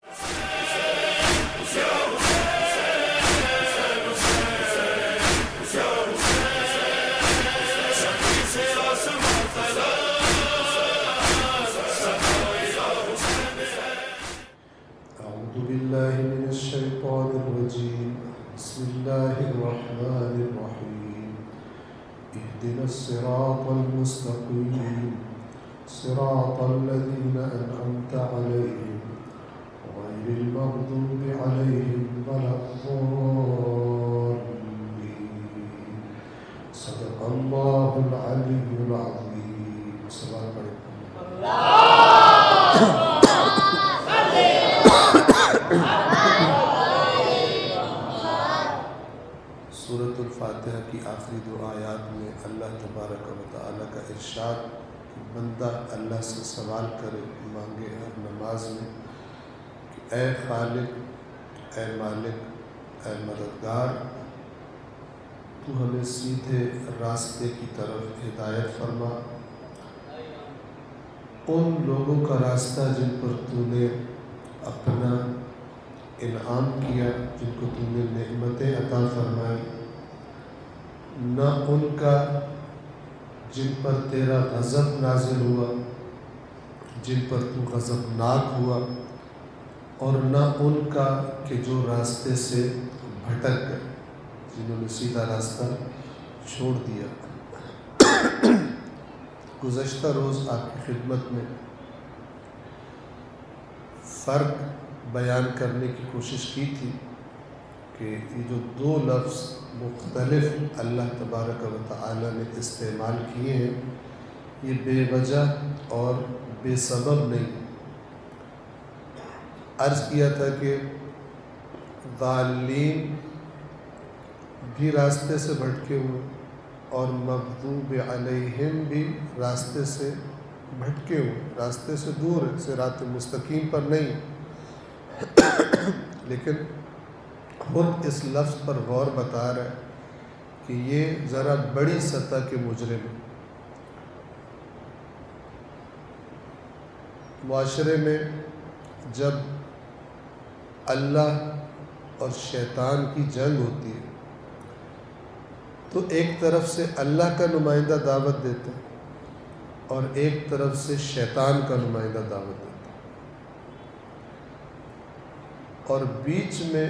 أعوذ بالله من الشيطان الرجيم. بسم الله الرحمن الرحيم. اهدنا الصراط المستقيم صراط الذين أنعمت عليهم غير المغضوب عليهم ولا الضالين. صدق الله العلي العظيم. السلام عليكم. سورۃ الفاتحہ کی آخری دو آیات میں اللہ تبارک و تعالیٰ کا ارشاد کہ بندہ اللہ سے سوال کرے مانگے ہر نماز میں کہ اے خالق، اے مالک، اے مددگار، تو ہمیں سیدھے راستے کی طرف ہدایت فرما، ان لوگوں کا راستہ جن پر تو نے اپنا انعام کیا، جن کو تو نے نعمتیں عطا فرمائی، نہ ان کا جن پر تیرا غضب نازل ہوا، جن پر تو غضبناک ہوا، اور نہ ان کا کہ جو راستے سے بھٹک گئے، جنہوں نے سیدھا راستہ چھوڑ دیا۔ گزشتہ روز آپ کی خدمت میں فرق بیان کرنے کی کوشش کی تھی کہ یہ جو دو لفظ مختلف اللہ تبارک و تعالی نے استعمال کیے ہیں، یہ بے وجہ اور بے سبب نہیں۔ عرض کیا تھا کہ ضالین بھی راستے سے بھٹکے ہوئے اور مغضوب علیہم بھی راستے سے بھٹکے ہوئے، راستے سے دور ہے، صراط مستقیم پر نہیں۔ لیکن خود اس لفظ پر غور بتا رہا ہے کہ یہ ذرا بڑی سطح کے مجرم ہیں۔ معاشرے میں جب اللہ اور شیطان کی جنگ ہوتی ہے تو ایک طرف سے اللہ کا نمائندہ دعوت دیتا ہے اور ایک طرف سے شیطان کا نمائندہ دعوت دیتا ہے، اور بیچ میں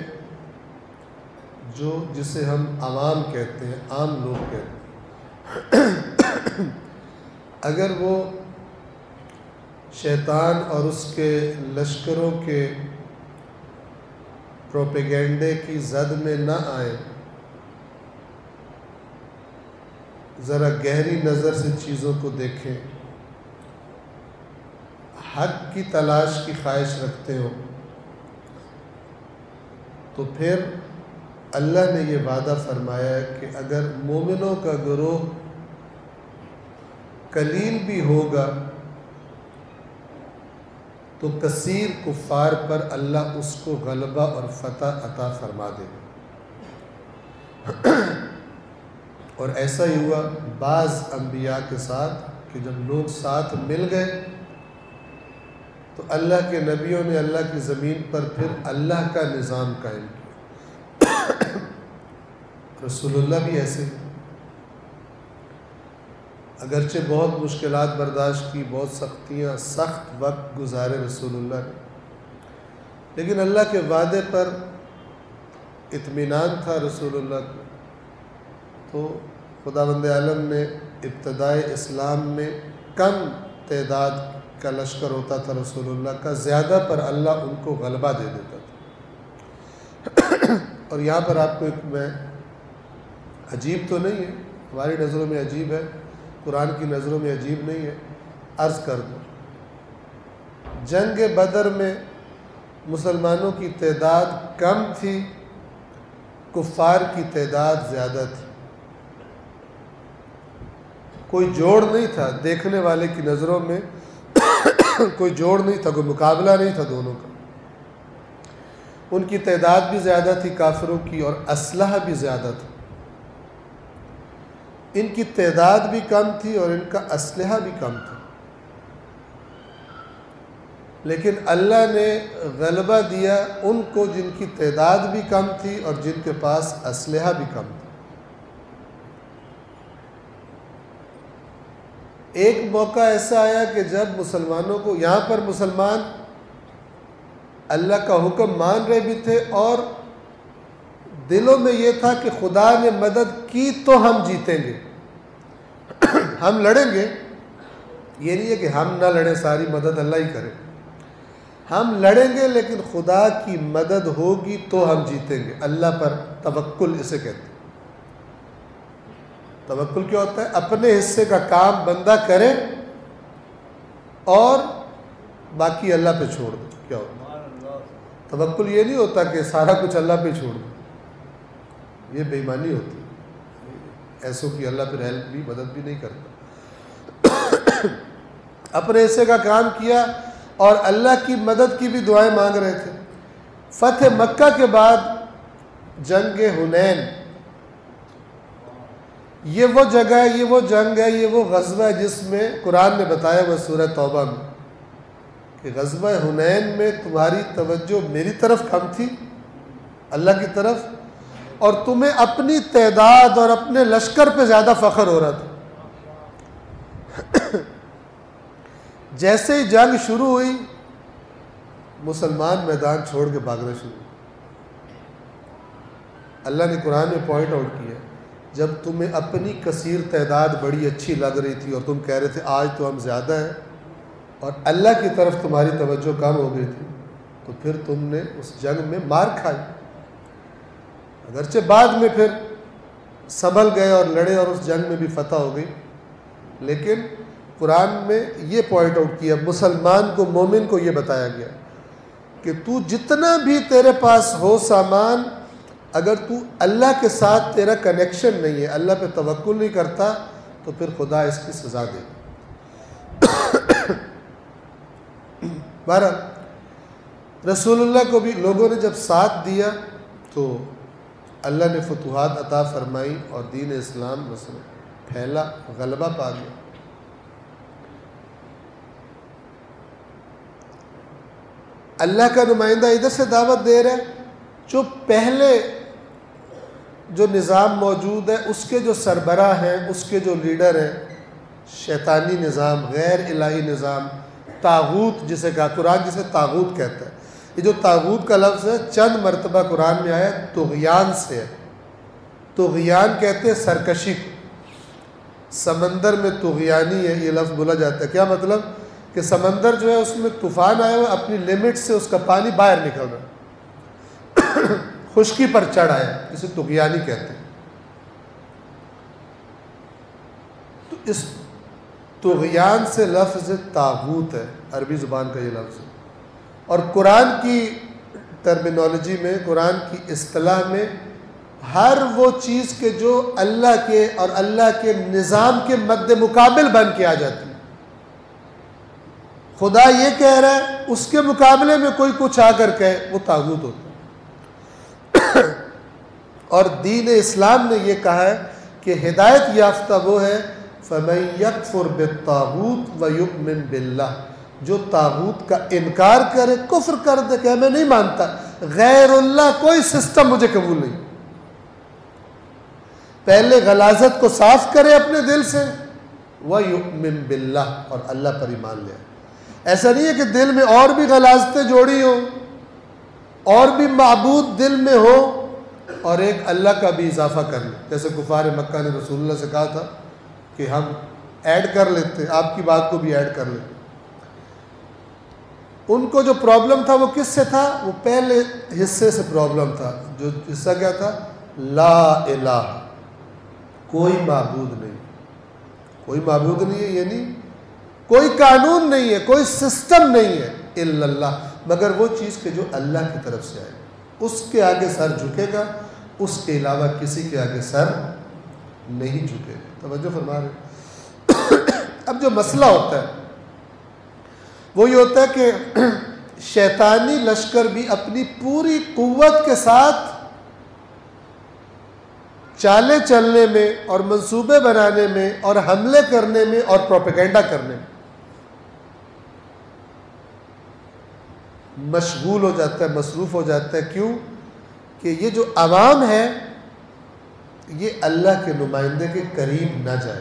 جسے ہم عوام کہتے ہیں، عام لوگ کہتے ہیں، اگر وہ شیطان اور اس کے لشکروں کے پروپیگنڈے کی زد میں نہ آئیں، ذرا گہری نظر سے چیزوں کو دیکھیں، حق کی تلاش کی خواہش رکھتے ہوں، تو پھر اللہ نے یہ وعدہ فرمایا ہے کہ اگر مومنوں کا گروہ قلیل بھی ہوگا تو کثیر کفار پر اللہ اس کو غلبہ اور فتح عطا فرما دے گا۔ اور ایسا ہی ہوا بعض انبیاء کے ساتھ کہ جب لوگ ساتھ مل گئے تو اللہ کے نبیوں نے اللہ کی زمین پر پھر اللہ کا نظام قائم کیا۔ رسول اللہ بھی ایسے، اگرچہ بہت مشکلات برداشت کی، بہت سخت وقت گزارے رسول اللہ نے، لیکن اللہ کے وعدے پر اطمینان تھا رسول اللہ کو۔ تو خداوند عالم نے ابتدائے اسلام میں کم تعداد کا لشکر ہوتا تھا رسول اللہ کا، زیادہ پر اللہ ان کو غلبہ دے دیتا تھا۔ اور یہاں پر آپ کو ایک میں عجیب تو نہیں ہے، ہماری نظروں میں عجیب ہے، قرآن کی نظروں میں عجیب نہیں ہے، عرض کر دوں۔ جنگ بدر میں مسلمانوں کی تعداد کم تھی، کفار کی تعداد زیادہ تھی، کوئی جوڑ نہیں تھا، دیکھنے والے کی نظروں میں کوئی جوڑ نہیں تھا، کوئی مقابلہ نہیں تھا دونوں کا۔ ان کی تعداد بھی زیادہ تھی کافروں کی، اور اسلحہ بھی زیادہ تھا۔ ان کی تعداد بھی کم تھی اور ان کا اسلحہ بھی کم تھا، لیکن اللہ نے غلبہ دیا ان کو جن کی تعداد بھی کم تھی اور جن کے پاس اسلحہ بھی کم تھا۔ ایک موقع ایسا آیا کہ جب مسلمانوں کو، یہاں پر مسلمان اللہ کا حکم مان رہے بھی تھے اور دلوں میں یہ تھا کہ خدا نے مدد کی تو ہم جیتیں گے، ہم لڑیں گے، یہ نہیں ہے کہ ہم نہ لڑیں، ساری مدد اللہ ہی کرے، ہم لڑیں گے لیکن خدا کی مدد ہوگی تو ہم جیتیں گے۔ اللہ پر توکل اسے کہتے ہیں۔ توکل کیا ہوتا ہے؟ اپنے حصے کا کام بندہ کرے اور باقی اللہ پہ چھوڑ دے۔ کیا ہوتا ہے توکل؟ یہ نہیں ہوتا کہ سارا کچھ اللہ پہ چھوڑ دو، یہ بے ایمانی ہوتی ہے، ایسوں کی اللہ پہ ہیلپ بھی مدد بھی نہیں کرتا۔ اپنے حصے کا کام کیا اور اللہ کی مدد کی بھی دعائیں مانگ رہے تھے۔ فتح مکہ کے بعد جنگ حنین، یہ وہ جگہ ہے، یہ وہ جنگ ہے، یہ وہ غزوہ ہے جس میں قرآن نے بتایا وہ سورہ توبہ میں کہ غزوہ حنین میں تمہاری توجہ میری طرف کم تھی، اللہ کی طرف، اور تمہیں اپنی تعداد اور اپنے لشکر پہ زیادہ فخر ہو رہا تھا۔ جیسے ہی جنگ شروع ہوئی مسلمان میدان چھوڑ کے بھاگنا شروع۔ اللہ نے قرآن میں پوائنٹ آؤٹ کیا، جب تمہیں اپنی کثیر تعداد بڑی اچھی لگ رہی تھی اور تم کہہ رہے تھے آج تو ہم زیادہ ہیں، اور اللہ کی طرف تمہاری توجہ کم ہو گئی تھی، تو پھر تم نے اس جنگ میں مار کھائی۔ اگرچہ بعد میں پھر سنبھل گئے اور لڑے اور اس جنگ میں بھی فتح ہو گئی، لیکن قرآن میں یہ پوائنٹ آؤٹ کیا، مسلمان کو، مومن کو یہ بتایا گیا کہ تو جتنا بھی تیرے پاس ہو سامان، اگر تو اللہ کے ساتھ تیرا کنیکشن نہیں ہے، اللہ پہ توکل نہیں کرتا، تو پھر خدا اس کی سزا دے گا۔ بہرحال رسول اللہ کو بھی لوگوں نے جب ساتھ دیا تو اللہ نے فتوحات عطا فرمائی اور دین اسلام مثلا پھیلا، غلبہ پا گیا۔ اللہ کا نمائندہ ادھر سے دعوت دے رہا ہے، جو پہلے جو نظام موجود ہے اس کے جو سربراہ ہیں، اس کے جو لیڈر ہیں، شیطانی نظام، غیر الہی نظام، طاغوت جسے کہا، قرآن جسے طاغوت کہتا ہے، یہ جو طاغوت کا لفظ ہے چند مرتبہ قرآن میں آیا، طغیان سے ہے۔ طغیان کہتے ہیں سرکشی کو، سمندر میں طغیانی ہے یہ لفظ بولا جاتا ہے۔ کیا مطلب؟ کہ سمندر جو ہے اس میں طوفان آیا ہوا، اپنی لمٹ سے اس کا پانی باہر نکل رہا ہے، خشکی پر چڑھ آیا، اسے طغیانی کہتے ہیں۔ تو اس طغیان سے لفظ طاغوت ہے، عربی زبان کا یہ لفظ ہے، اور قرآن کی ٹرمینالوجی میں، قرآن کی اصطلاح میں، ہر وہ چیز کے جو اللہ کے اور اللہ کے نظام کے مد مقابل بن کے آ جاتی ہے۔ خدا یہ کہہ رہا ہے، اس کے مقابلے میں کوئی کچھ آ کر کہے، وہ طاغوت ہوتا ہے۔ اور دین اسلام نے یہ کہا ہے کہ ہدایت یافتہ وہ ہے فَمَن يَكْفُرْ بِالطَّاغُوتِ وَيُؤْمِنْ بِاللَّهِ، جو طاغوت کا انکار کرے، کفر کر دے کہ میں نہیں مانتا، غیر اللہ کوئی سسٹم مجھے قبول نہیں، پہلے غلاظت کو صاف کرے اپنے دل سے، وَيُؤْمِنْ بِاللَّهِ، اور اللہ پر ایمان لے۔ ایسا نہیں ہے کہ دل میں اور بھی غلاظتیں جوڑی ہوں، اور بھی معبود دل میں ہو، اور ایک اللہ کا بھی اضافہ کر لیں، جیسے کفار مکہ نے رسول اللہ سے کہا تھا کہ ہم ایڈ کر لیتے، آپ کی بات کو بھی ایڈ کر لیتے۔ ان کو جو پرابلم تھا وہ کس سے تھا؟ وہ پہلے حصے سے پرابلم تھا، جو حصہ کیا تھا؟ لا الہ، کوئی معبود نہیں، کوئی معبود نہیں ہے، یعنی کوئی قانون نہیں ہے، کوئی سسٹم نہیں ہے، الا اللہ، مگر وہ چیز کہ جو اللہ کی طرف سے آئے، اس کے آگے سر جھکے گا، اس کے علاوہ کسی کے آگے سر نہیں جھکے گا۔ توجہ فرما رہے۔ اب جو مسئلہ ہوتا ہے وہ یہ ہوتا ہے کہ شیطانی لشکر بھی اپنی پوری قوت کے ساتھ چالیں چلنے میں اور منصوبے بنانے میں اور حملے کرنے میں اور پروپیگنڈا کرنے میں، مشغول ہو جاتا ہے، مصروف ہو جاتا ہے. کیوں؟ کہ یہ جو عوام ہے یہ اللہ کے نمائندے کے قریب نہ جائے.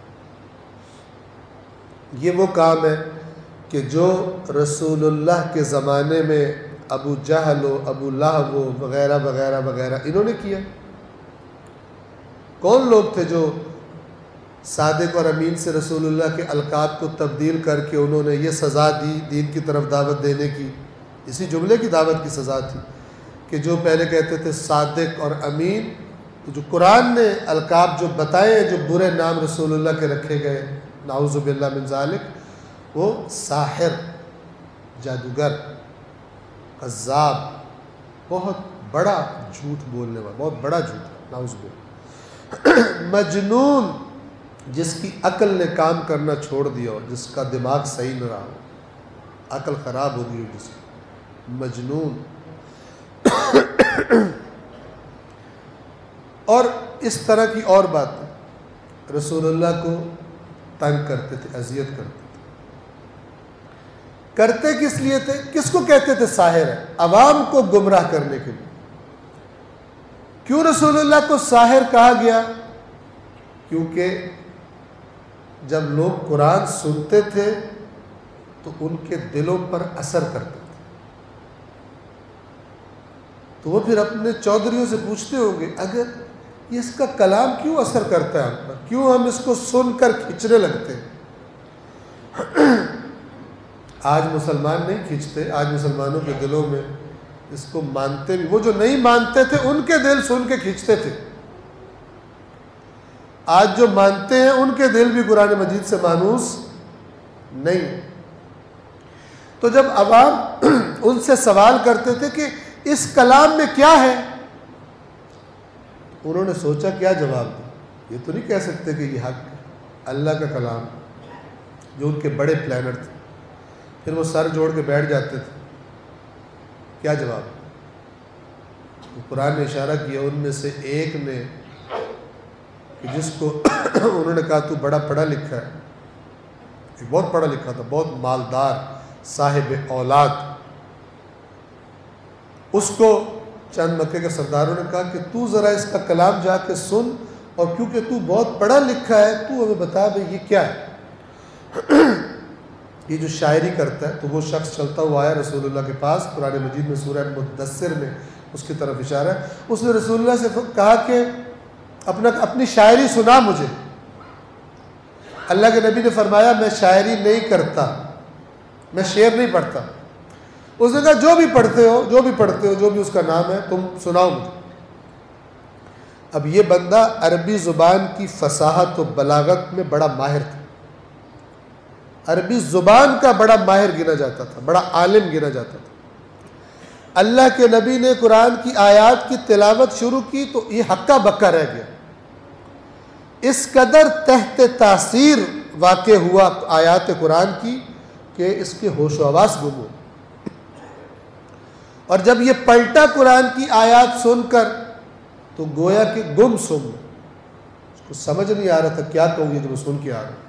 یہ وہ کام ہے کہ جو رسول اللہ کے زمانے میں ابو جہل و ابو لہب و وغیرہ وغیرہ وغیرہ انہوں نے کیا. کون لوگ تھے جو صادق اور امین سے رسول اللہ کے القاب کو تبدیل کر کے انہوں نے یہ سزا دی دین کی طرف دعوت دینے کی؟ اسی جملے کی دعوت کی سزا تھی کہ جو پہلے کہتے تھے صادق اور امین، تو جو قرآن نے القاب جو بتائے، جو برے نام رسول اللہ کے رکھے گئے، نعوذ باللہ من ذالک، وہ ساحر، جادوگر، قذاب، بہت بڑا جھوٹ بولنے والا، بہت بڑا جھوٹ، نعوذ باللہ، مجنون، جس کی عقل نے کام کرنا چھوڑ دیا ہو، جس کا دماغ صحیح نہ رہا ہو، عقل خراب ہو گئی ہو جس کی، مجنون. اور اس طرح کی اور باتیں رسول اللہ کو تنگ کرتے تھے، اذیت کرتے تھے. کرتے کس لیے تھے؟ کس کو کہتے تھے ساحر ہے؟ عوام کو گمراہ کرنے کے لیے. کیوں رسول اللہ کو ساحر کہا گیا؟ کیونکہ جب لوگ قرآن سنتے تھے تو ان کے دلوں پر اثر کرتے تھے. تو وہ پھر اپنے چودھریوں سے پوچھتے ہوں گے، اگر یہ اس کا کلام کیوں اثر کرتا ہے ہم پر، کیوں ہم اس کو سن کر کھنچنے لگتے ہیں؟ آج مسلمان نہیں کھنچتے، آج مسلمانوں کے دلوں میں اس کو مانتے بھی، وہ جو نہیں مانتے تھے ان کے دل سن کے کھنچتے تھے. آج جو مانتے ہیں ان کے دل بھی قرآن مجید سے مانوس نہیں. تو جب عوام ان سے سوال کرتے تھے کہ اس کلام میں کیا ہے، انہوں نے سوچا کیا جواب دیں. یہ تو نہیں کہہ سکتے کہ یہ حق ہے، اللہ کا کلام، جو ان کے بڑے پلانر تھے. پھر وہ سر جوڑ کے بیٹھ جاتے تھے. کیا جواب؟ قرآن نے اشارہ کیا ان میں سے ایک نے، کہ جس کو انہوں نے کہا تو بڑا پڑھا لکھا ہے، ایک بہت پڑھا لکھا تھا، بہت مالدار، صاحب اولاد. اس کو چند مکے کے سرداروں نے کہا کہ تو ذرا اس کا کلام جا کے سن، اور کیونکہ تو بہت پڑھا لکھا ہے تو ہمیں بتا بھائی یہ کیا ہے. یہ جو شاعری کرتا ہے، تو وہ شخص چلتا ہوا آیا رسول اللہ کے پاس. قرآن مجید میں سورہ مدثر میں اس کی طرف اشارہ ہے. اس نے رسول اللہ سے کہا کہ اپنی شاعری سنا مجھے. اللہ کے نبی نے فرمایا میں شاعری نہیں کرتا، میں شعر نہیں پڑھتا. اس نے کہا جو بھی پڑھتے ہو جو بھی اس کا نام ہے تم سناؤ مجھے. اب یہ بندہ عربی زبان کی فصاحت و بلاغت میں بڑا ماہر تھا، عربی زبان کا بڑا ماہر گنا جاتا تھا، بڑا عالم گنا جاتا تھا. اللہ کے نبی نے قرآن کی آیات کی تلاوت شروع کی تو یہ ہکا بکا رہ گیا. اس قدر تحت تاثیر واقع ہوا آیات قرآن کی کہ اس کے ہوش و حواس گم ہو. اور جب یہ پلٹا قرآن کی آیات سن کر تو گویا کہ گم سم، اس کو سمجھ نہیں آ رہا تھا کیا کہوں یہ جو میں سن کے آ رہا ہوں.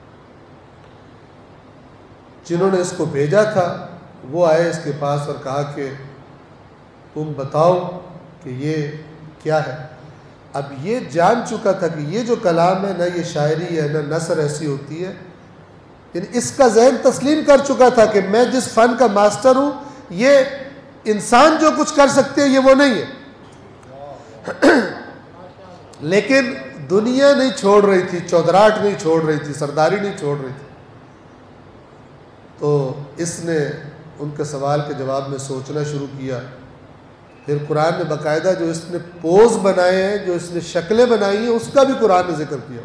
جنہوں نے اس کو بھیجا تھا وہ آئے اس کے پاس اور کہا کہ تم بتاؤ کہ یہ کیا ہے. اب یہ جان چکا تھا کہ یہ جو کلام ہے نہ یہ شاعری ہے نہ نثر ایسی ہوتی ہے، یعنی اس کا ذہن تسلیم کر چکا تھا کہ میں جس فن کا ماسٹر ہوں، یہ انسان جو کچھ کر سکتے ہیں یہ وہ نہیں ہے. لیکن دنیا نہیں چھوڑ رہی تھی، چودراہٹ نہیں چھوڑ رہی تھی، سرداری نہیں چھوڑ رہی تھی. تو اس نے ان کے سوال کے جواب میں سوچنا شروع کیا. پھر قرآن نے باقاعدہ جو اس نے پوز بنائے ہیں، جو اس نے شکلیں بنائی ہیں، اس کا بھی قرآن نے ذکر کیا.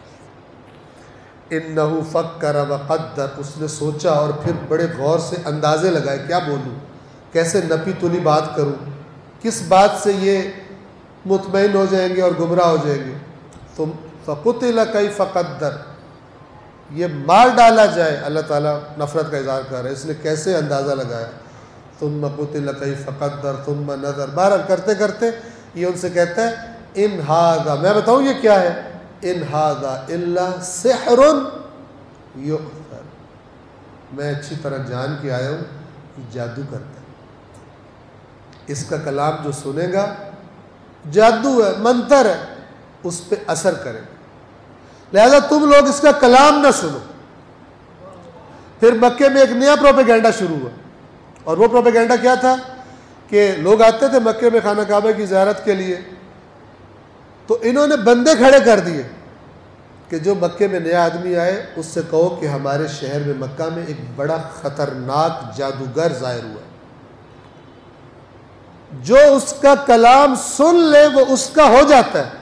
انہو فکر وقدر، اس نے سوچا اور پھر بڑے غور سے اندازے لگائے، کیا بولوں، کیسے نپی تلی بات کروں، کس بات سے یہ مطمئن ہو جائیں گے اور گمراہ ہو جائیں گے. تم فقتل کیف قدر، یہ مار ڈالا جائے. اللہ تعالیٰ نفرت کا اظہار کر رہا ہے، اس نے کیسے اندازہ لگایا. ثم قتل کیف قدر ثم نظر. بہرحال کرتے کرتے یہ ان سے کہتا ہے ان ھذا، میں بتاؤں یہ کیا ہے، ان ھذا الا سحر یؤثر. میں اچھی طرح جان کے آیا ہوں یہ جادو کرتا ہے، اس کا کلام جو سنے گا جادو ہے، منتر ہے، اس پہ اثر کرے گا، لہذا تم لوگ اس کا کلام نہ سنو۔ پھر مکے میں ایک نیا پروپیگنڈا شروع ہوا، اور وہ پروپیگنڈا کیا تھا کہ لوگ آتے تھے مکے میں خانہ کعبہ کی زیارت کے لیے، تو انہوں نے بندے کھڑے کر دیے کہ جو مکے میں نیا آدمی آئے اس سے کہو کہ ہمارے شہر میں مکہ میں ایک بڑا خطرناک جادوگر ظاہر ہوا ہے، جو اس کا کلام سن لے وہ اس کا ہو جاتا ہے،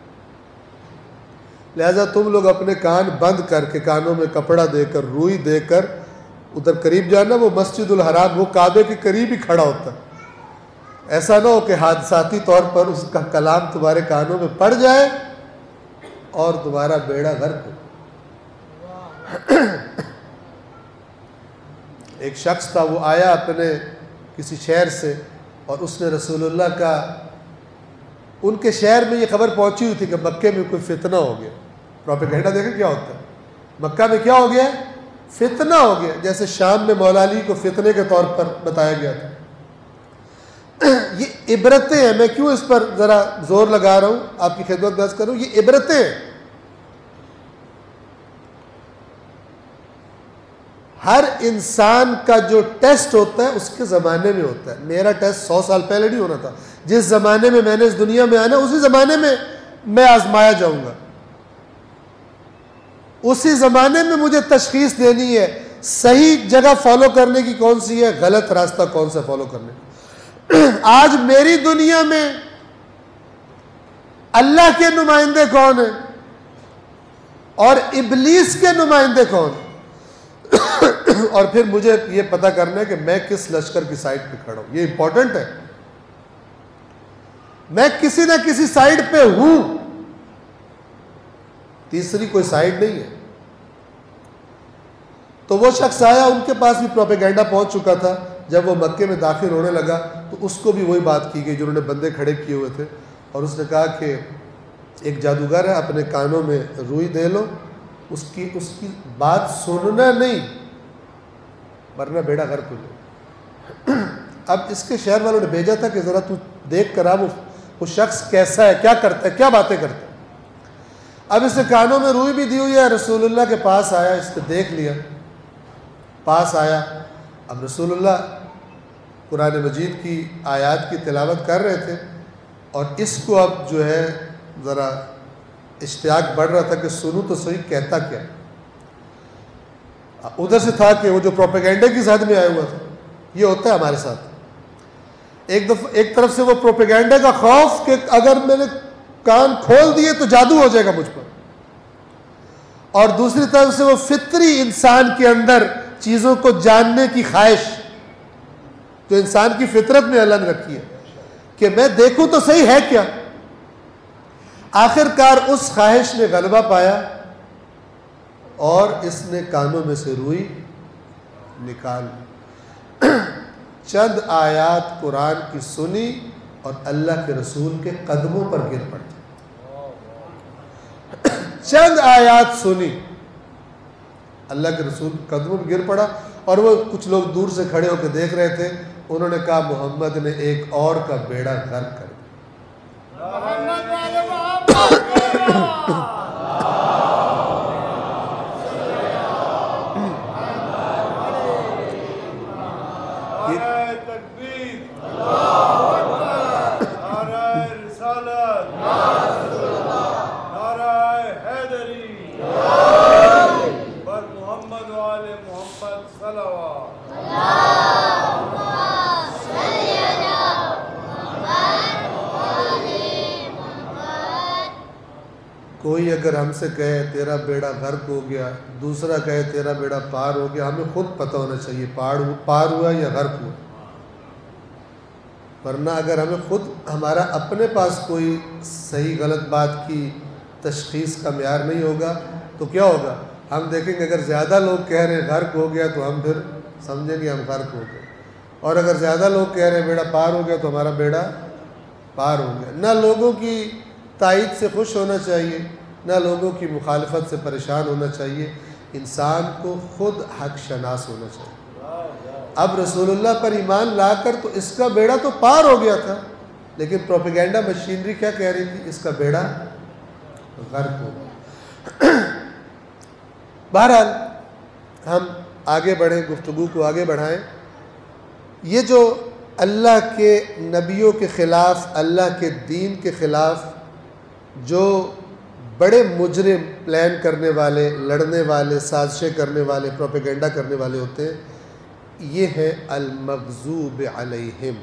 لہذا تم لوگ اپنے کان بند کر کے، کانوں میں کپڑا دے کر، روئی دے کر ادھر قریب جانا۔ وہ مسجد الحرام، وہ کعبے کے قریب ہی کھڑا ہوتا ہے، ایسا نہ ہو کہ حادثاتی طور پر اس کا کلام تمہارے کانوں میں پڑ جائے اور تمہارا بیڑا غرق ہو۔ ایک شخص تھا، وہ آیا اپنے کسی شہر سے، اور اس نے رسول اللہ کا، ان کے شہر میں یہ خبر پہنچی ہوئی تھی کہ مکے میں کوئی فتنہ ہو گیا۔ پروپیگنڈا دیکھیں کیا ہوتا ہے، مکہ میں کیا ہو گیا، فتنہ ہو گیا، جیسے شام میں مولا علی کو فتنے کے طور پر بتایا گیا تھا۔ یہ عبرتیں ہیں، میں کیوں اس پر ذرا زور لگا رہا ہوں، آپ کی خدمت میں عرض کروں، یہ عبرتیں ہیں۔ ہر انسان کا جو ٹیسٹ ہوتا ہے اس کے زمانے میں ہوتا ہے۔ میرا ٹیسٹ 100 سال پہلے نہیں ہونا تھا، جس زمانے میں میں نے اس دنیا میں آنا اسی زمانے میں میں آزمایا جاؤں گا، اسی زمانے میں مجھے تشخیص دینی ہے صحیح جگہ فالو کرنے کی کون سی ہے، غلط راستہ کون سا فالو کرنے کا۔ آج میری دنیا میں اللہ کے نمائندے کون ہیں اور ابلیس کے نمائندے کون ہیں، اور پھر مجھے یہ پتہ کرنا ہے کہ میں کس لشکر کی سائڈ پہ کھڑا ہوں۔ یہ امپورٹنٹ ہے، میں کسی نہ کسی سائڈ پہ ہوں، تیسری کوئی سائڈ نہیں ہے۔ تو وہ شخص آیا، ان کے پاس بھی پروپیگنڈا پہنچ چکا تھا۔ جب وہ مکے میں داخل ہونے لگا تو اس کو بھی وہی بات کی گئی جو انہوں نے بندے کھڑے کیے ہوئے تھے، اور اس نے کہا کہ ایک جادوگر ہے، اپنے کانوں میں روئی دے لو، اس کی بات سننا نہیں ورنہ بیڑا غرق ہو جائے۔ اب اس کے شہر والوں نے بھیجا تھا کہ ذرا تو دیکھ کر آ وہ شخص کیسا ہے، کیا کرتا ہے، کیا باتیں کرتا ہے۔ اب اس نے کانوں میں روئی بھی دی ہوئی ہے، رسول اللہ کے پاس آیا، اس نے دیکھ لیا، پاس آیا۔ اب رسول اللہ قرآن مجید کی آیات کی تلاوت کر رہے تھے، اور اس کو اب جو ہے ذرا اشتیاق بڑھ رہا تھا کہ سنوں تو صحیح کہتا کیا۔ ادھر سے تھا کہ وہ جو پروپیگنڈے کی زد میں آیا ہوا تھا، یہ ہوتا ہے ہمارے ساتھ۔ ایک طرف سے وہ پروپیگنڈے کا خوف کہ اگر میں نے کان کھول دیے تو جادو ہو جائے گا مجھ پر، اور دوسری طرف سے وہ فطری انسان کے اندر چیزوں کو جاننے کی خواہش جو انسان کی فطرت میں اللہ نے رکھی ہے کہ میں دیکھوں تو صحیح ہے کیا۔ آخر کار اس خواہش نے غلبہ پایا اور اس نے کانوں میں سے روئی نکال لی، چند آیات قرآن کی سنی اور اللہ کے رسول کے قدموں پر گر پڑی۔ چند آیات سنی، اللہ کے رسول قدموں پر گر پڑا، اور وہ کچھ لوگ دور سے کھڑے ہو کے دیکھ رہے تھے، انہوں نے کہا محمد نے ایک اور کا بیڑا غرق کر کوئی اگر ہم سے کہے تیرا بیڑا غرق ہو گیا، دوسرا کہے تیرا بیڑا پار ہو گیا، ہمیں خود پتہ ہونا چاہیے پار ہوا یا غرق ہوا، ورنہ اگر ہمیں خود ہمارا اپنے پاس کوئی صحیح غلط بات کی تشخیص کا معیار نہیں ہوگا تو کیا ہوگا؟ ہم دیکھیں گے اگر زیادہ لوگ کہہ رہے ہیں غرق ہو گیا تو ہم پھر سمجھیں گے ہم غرق ہو گئے، اور اگر زیادہ لوگ کہہ رہے ہیں بیڑا پار ہو گیا تو ہمارا بیڑا پار ہو گیا۔ نہ لوگوں کی تائید سے خوش ہونا چاہیے، نہ لوگوں کی مخالفت سے پریشان ہونا چاہیے، انسان کو خود حق شناس ہونا چاہیے۔ اب رسول اللہ پر ایمان لا کر تو اس کا بیڑا تو پار ہو گیا تھا، لیکن پروپیگنڈا مشینری کیا کہہ رہی تھی؟ اس کا بیڑا غرق ہو گیا۔ بہرحال ہم آگے بڑھیں، گفتگو کو آگے بڑھائیں۔ یہ جو اللہ کے نبیوں کے خلاف، اللہ کے دین کے خلاف جو بڑے مجرم پلان کرنے والے، لڑنے والے، سازشیں کرنے والے، پروپیگنڈا کرنے والے ہوتے ہیں، یہ ہیں المغضوب علیہم۔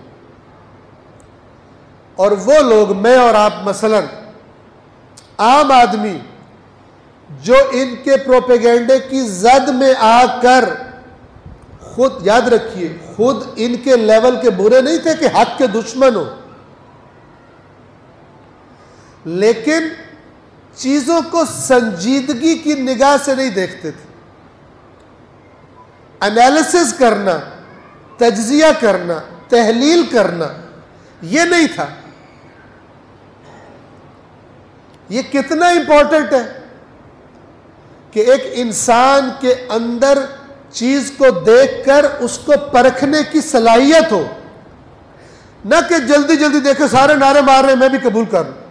اور وہ لوگ، میں اور آپ مثلا عام آدمی، جو ان کے پروپیگنڈے کی زد میں آ کر، خود یاد رکھیے خود ان کے لیول کے برے نہیں تھے کہ حق کے دشمن ہو، لیکن چیزوں کو سنجیدگی کی نگاہ سے نہیں دیکھتے تھے۔ انالیسس کرنا، تجزیہ کرنا، تحلیل کرنا، یہ نہیں تھا۔ یہ کتنا امپورٹنٹ ہے کہ ایک انسان کے اندر چیز کو دیکھ کر اس کو پرکھنے کی صلاحیت ہو، نہ کہ جلدی جلدی دیکھے سارے نعرے مار رہے ہیں میں بھی قبول کر لوں،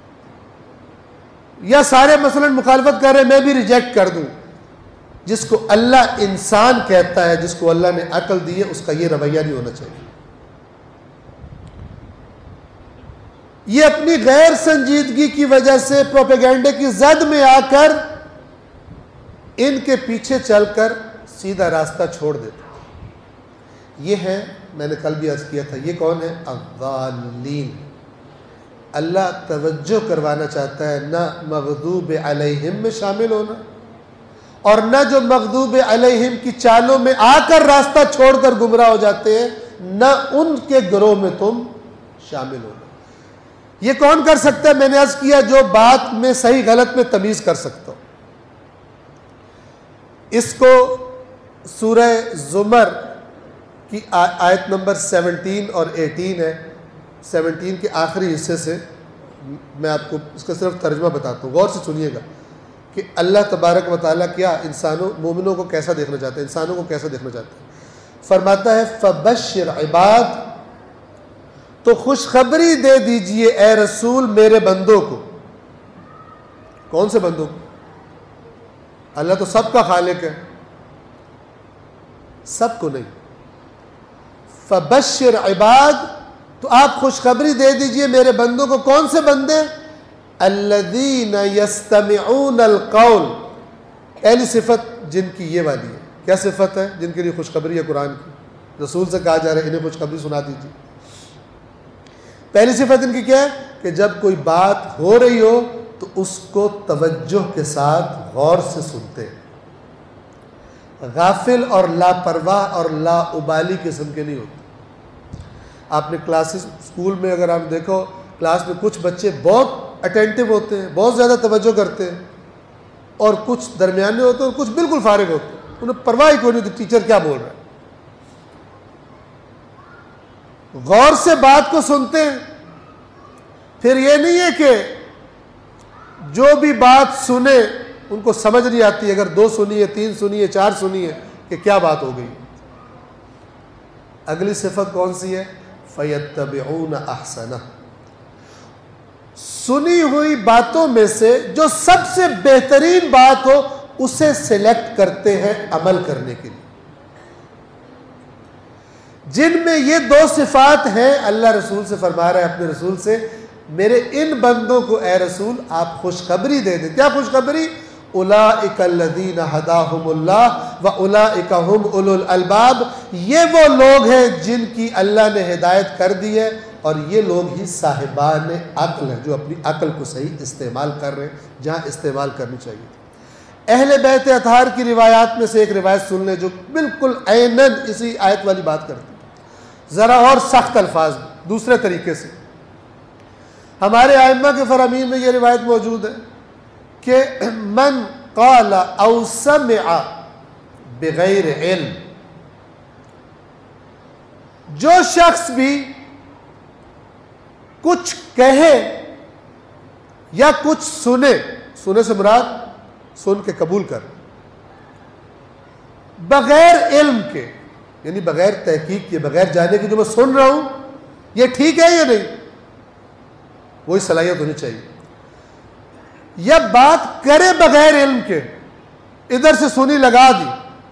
یا سارے مثلا مخالفت کر رہے ہیں میں بھی ریجیکٹ کر دوں۔ جس کو اللہ انسان کہتا ہے، جس کو اللہ نے عقل دی ہے، اس کا یہ رویہ نہیں ہونا چاہیے۔ یہ اپنی غیر سنجیدگی کی وجہ سے، پروپیگنڈے کی زد میں آ کر، ان کے پیچھے چل کر سیدھا راستہ چھوڑ دیتے۔ یہ ہے، میں نے کل بھی عرض کیا تھا، یہ کون ہے؟ الضالین۔ اللہ توجہ کروانا چاہتا ہے، نہ مغضوب علیہم میں شامل ہونا، اور نہ جو مغضوب علیہم کی چالوں میں آ کر راستہ چھوڑ کر گمراہ ہو جاتے ہیں، نہ ان کے گروہ میں تم شامل ہونا۔ یہ کون کر سکتا ہے؟ میں نے عرض کیا، جو بات میں صحیح غلط میں تمیز کر سکتا ہوں۔ اس کو سورہ زمر کی آیت نمبر 17 اور 18 ہے، 17 کے آخری حصے سے میں آپ کو اس کا صرف ترجمہ بتاتا ہوں، غور سے سنیے گا کہ اللہ تبارک و تعالیٰ کیا انسانوں، مومنوں کو کیسا دیکھنا چاہتا ہے، انسانوں کو کیسا دیکھنا چاہتا ہے۔ فرماتا ہے فبشر عباد، تو خوشخبری دے دیجئے اے رسول میرے بندوں کو۔ کون سے بندوں کو؟ اللہ تو سب کا خالق ہے، سب کو نہیں۔ فبشر عباد، تو آپ خوشخبری دے دیجئے میرے بندوں کو۔ کون سے بندے؟ الذین یستمعون القول، پہلی صفت جن کی یہ والی ہے۔ کیا صفت ہے جن کے لیے خوشخبری ہے قرآن کی؟ رسول سے کہا جا رہا ہے انہیں خوشخبری سنا دیجیے۔ پہلی صفت ان کی کیا ہے؟ کہ جب کوئی بات ہو رہی ہو تو اس کو توجہ کے ساتھ غور سے سنتے، غافل اور لاپرواہ اور لا ابالی قسم کے نہیں ہوتے۔ آپ نے کلاسز اسکول میں اگر آپ دیکھو، کلاس میں کچھ بچے بہت اٹینٹو ہوتے ہیں، بہت زیادہ توجہ کرتے ہیں، اور کچھ درمیانے ہوتے ہیں اور کچھ بالکل فارغ ہوتے ہیں، انہیں پرواہ کوئی نہیں ہوتی ٹیچر کیا بول رہا ہے۔ غور سے بات کو سنتے ہیں۔ پھر یہ نہیں ہے کہ جو بھی بات سنے ان کو سمجھ نہیں آتی، اگر 2 سنی ہے، 3 سنی ہے، 4 سنی ہے، کہ کیا بات ہو گئی۔ اگلی صفت کون سی ہے؟ فَيَتَّبِعُونَ أَحْسَنَهُ، سنی ہوئی باتوں میں سے جو سب سے بہترین بات ہو اسے سلیکٹ کرتے ہیں عمل کرنے کے لیے۔ جن میں یہ 2 صفات ہیں، اللہ رسول سے فرما رہا ہے، اپنے رسول سے، میرے ان بندوں کو اے رسول آپ خوشخبری دے دیں۔ کیا خوشخبری؟ اولئک الذین ھداھم اللہ واولئک ھم اولو الالباب، یہ وہ لوگ ہیں جن کی اللہ نے ہدایت کر دی ہے، اور یہ لوگ ہی صاحبان عقل ہیں، جو اپنی عقل کو صحیح استعمال کر رہے ہیں جہاں استعمال کرنی چاہیے۔ اہل بیت اطہار کی روایات میں سے ایک روایت سن لیں جو بالکل عیناً اسی آیت والی بات کرتی ہے، ذرا اور سخت الفاظ دوسرے طریقے سے۔ ہمارے ائمہ کے فرامین میں یہ روایت موجود ہے کہ من قال او سمع بغیر علم، جو شخص بھی کچھ کہے یا کچھ سنے، سنے سے مراد سن کے قبول کر، بغیر علم کے، یعنی بغیر تحقیق کے، بغیر جانے کے جو میں سن رہا ہوں یہ ٹھیک ہے یا نہیں، وہی صلاحیت ہونی چاہیے. یا بات کرے بغیر علم کے، ادھر سے سنی لگا دی.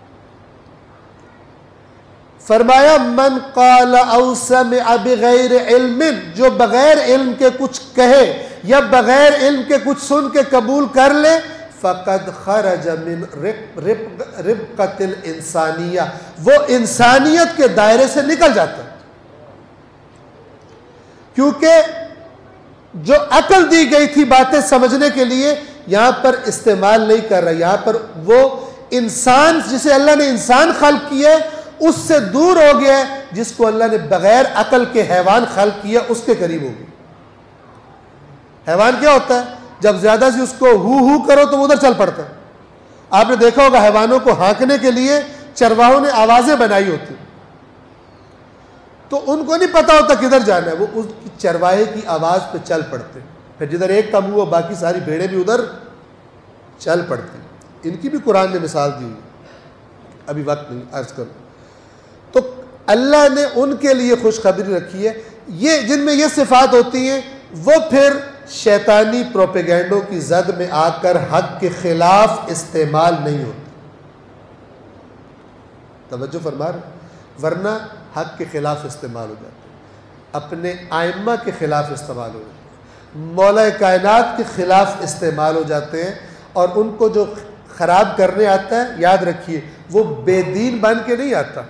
فرمایا من قال او سمع بغیر علم، جو بغیر علم کے کچھ کہے یا بغیر علم کے کچھ سن کے قبول کر لے، فقد خرج من ربقۃ الانسانیہ، وہ انسانیت کے دائرے سے نکل جاتا ہے. کیونکہ جو عقل دی گئی تھی باتیں سمجھنے کے لیے یہاں پر استعمال نہیں کر رہا. یہاں پر وہ انسان جسے اللہ نے انسان خلق کیا ہے اس سے دور ہو گیا ہے، جس کو اللہ نے بغیر عقل کے حیوان خلق کیا اس کے قریب ہو گیا. حیوان کیا ہوتا ہے؟ جب زیادہ سے اس کو ہو کرو تو وہ ادھر چل پڑتا ہے. آپ نے دیکھا ہوگا حیوانوں کو ہانکنے کے لیے چرواہوں نے آوازیں بنائی ہوتی، تو ان کو نہیں پتا ہوتا کدھر جانا ہے، وہ اس کی چرواہے کی آواز پہ چل پڑتے، پھر جدھر ایک کا منہ ہو باقی ساری بھیڑیں بھی ادھر چل پڑتی. ان کی بھی قرآن نے مثال دی ہوئی، ابھی وقت نہیں عرض کروں. تو اللہ نے ان کے لیے خوشخبری رکھی ہے. یہ جن میں یہ صفات ہوتی ہیں وہ پھر شیطانی پروپیگنڈوں کی زد میں آ کر حق کے خلاف استعمال نہیں ہوتے. توجہ فرما رہے، ورنہ حق کے خلاف استعمال ہو جاتے ہیں، اپنے ائمہ کے خلاف استعمال ہو جاتے ہیں، مولا کائنات کے خلاف استعمال ہو جاتے ہیں. اور ان کو جو خراب کرنے آتا ہے، یاد رکھیے وہ بے دین بن کے نہیں آتا،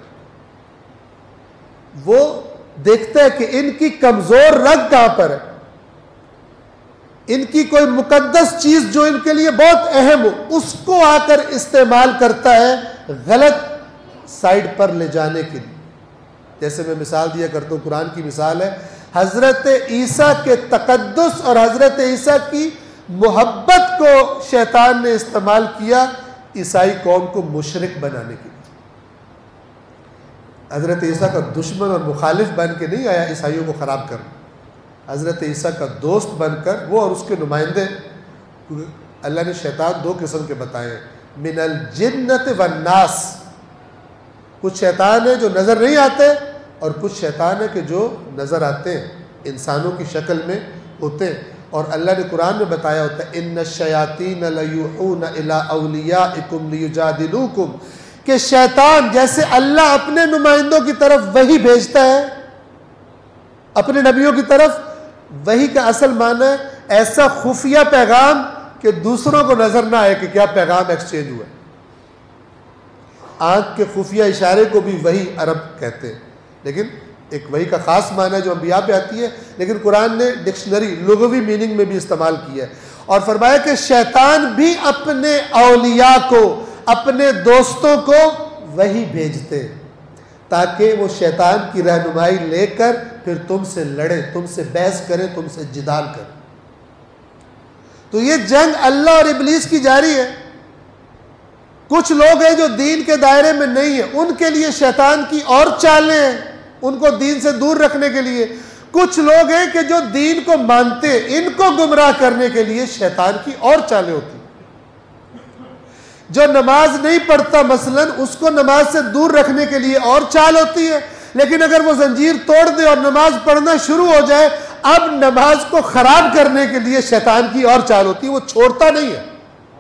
وہ دیکھتا ہے کہ ان کی کمزور رگ کہاں پر ہے، ان کی کوئی مقدس چیز جو ان کے لیے بہت اہم ہو اس کو آ کر استعمال کرتا ہے غلط سائڈ پر لے جانے کے لیے. جیسے میں مثال دیا کرتا ہوں، قرآن کی مثال ہے، حضرت عیسیٰ کے تقدس اور حضرت عیسیٰ کی محبت کو شیطان نے استعمال کیا عیسائی قوم کو مشرک بنانے کے لیے. حضرت عیسیٰ کا دشمن اور مخالف بن کے نہیں آیا عیسائیوں کو خراب کرنا، حضرت عیسیٰ کا دوست بن کر وہ اور اس کے نمائندے. اللہ نے شیطان دو قسم کے بتائے ہیں، من الجنت والناس. کچھ شیطان ہیں جو نظر نہیں آتے اور کچھ شیطان ہیں کہ جو نظر آتے ہیں، انسانوں کی شکل میں ہوتے ہیں. اور اللہ نے قرآن میں بتایا ہوتا ہے ان الشیاطین لیوحون الی اولیاءکم لیجادلوکم، کہ شیطان جیسے اللہ اپنے نمائندوں کی طرف وحی بھیجتا ہے اپنے نبیوں کی طرف، وحی کا اصل معنی ہے ایسا خفیہ پیغام کہ دوسروں کو نظر نہ آئے کہ کیا پیغام ایکسچینج ہوا ہے. آنکھ کے خفیہ اشارے کو بھی وحی عرب کہتے ہیں، لیکن ایک وحی کا خاص معنی ہے جو انبیاء پہ آتی ہے، لیکن قرآن نے ڈکشنری لغوی میننگ میں بھی استعمال کیا ہے. اور فرمایا کہ شیطان بھی اپنے اولیاء کو، اپنے دوستوں کو وحی بھیجتے تاکہ وہ شیطان کی رہنمائی لے کر پھر تم سے لڑے، تم سے بحث کرے، تم سے جدال کرے. تو یہ جنگ اللہ اور ابلیس کی جاری ہے. کچھ لوگ ہیں جو دین کے دائرے میں نہیں ہیں، ان کے لیے شیطان کی اور چالیں ہیں ان کو دین سے دور رکھنے کے لیے. کچھ لوگ ہیں کہ جو دین کو مانتے، ان کو گمراہ کرنے کے لیے شیطان کی اور چالیں ہوتی ہیں. جو نماز نہیں پڑھتا مثلا اس کو نماز سے دور رکھنے کے لیے اور چال ہوتی ہے، لیکن اگر وہ زنجیر توڑ دے اور نماز پڑھنا شروع ہو جائے اب نماز کو خراب کرنے کے لیے شیطان کی اور چال ہوتی ہے، وہ چھوڑتا نہیں ہے.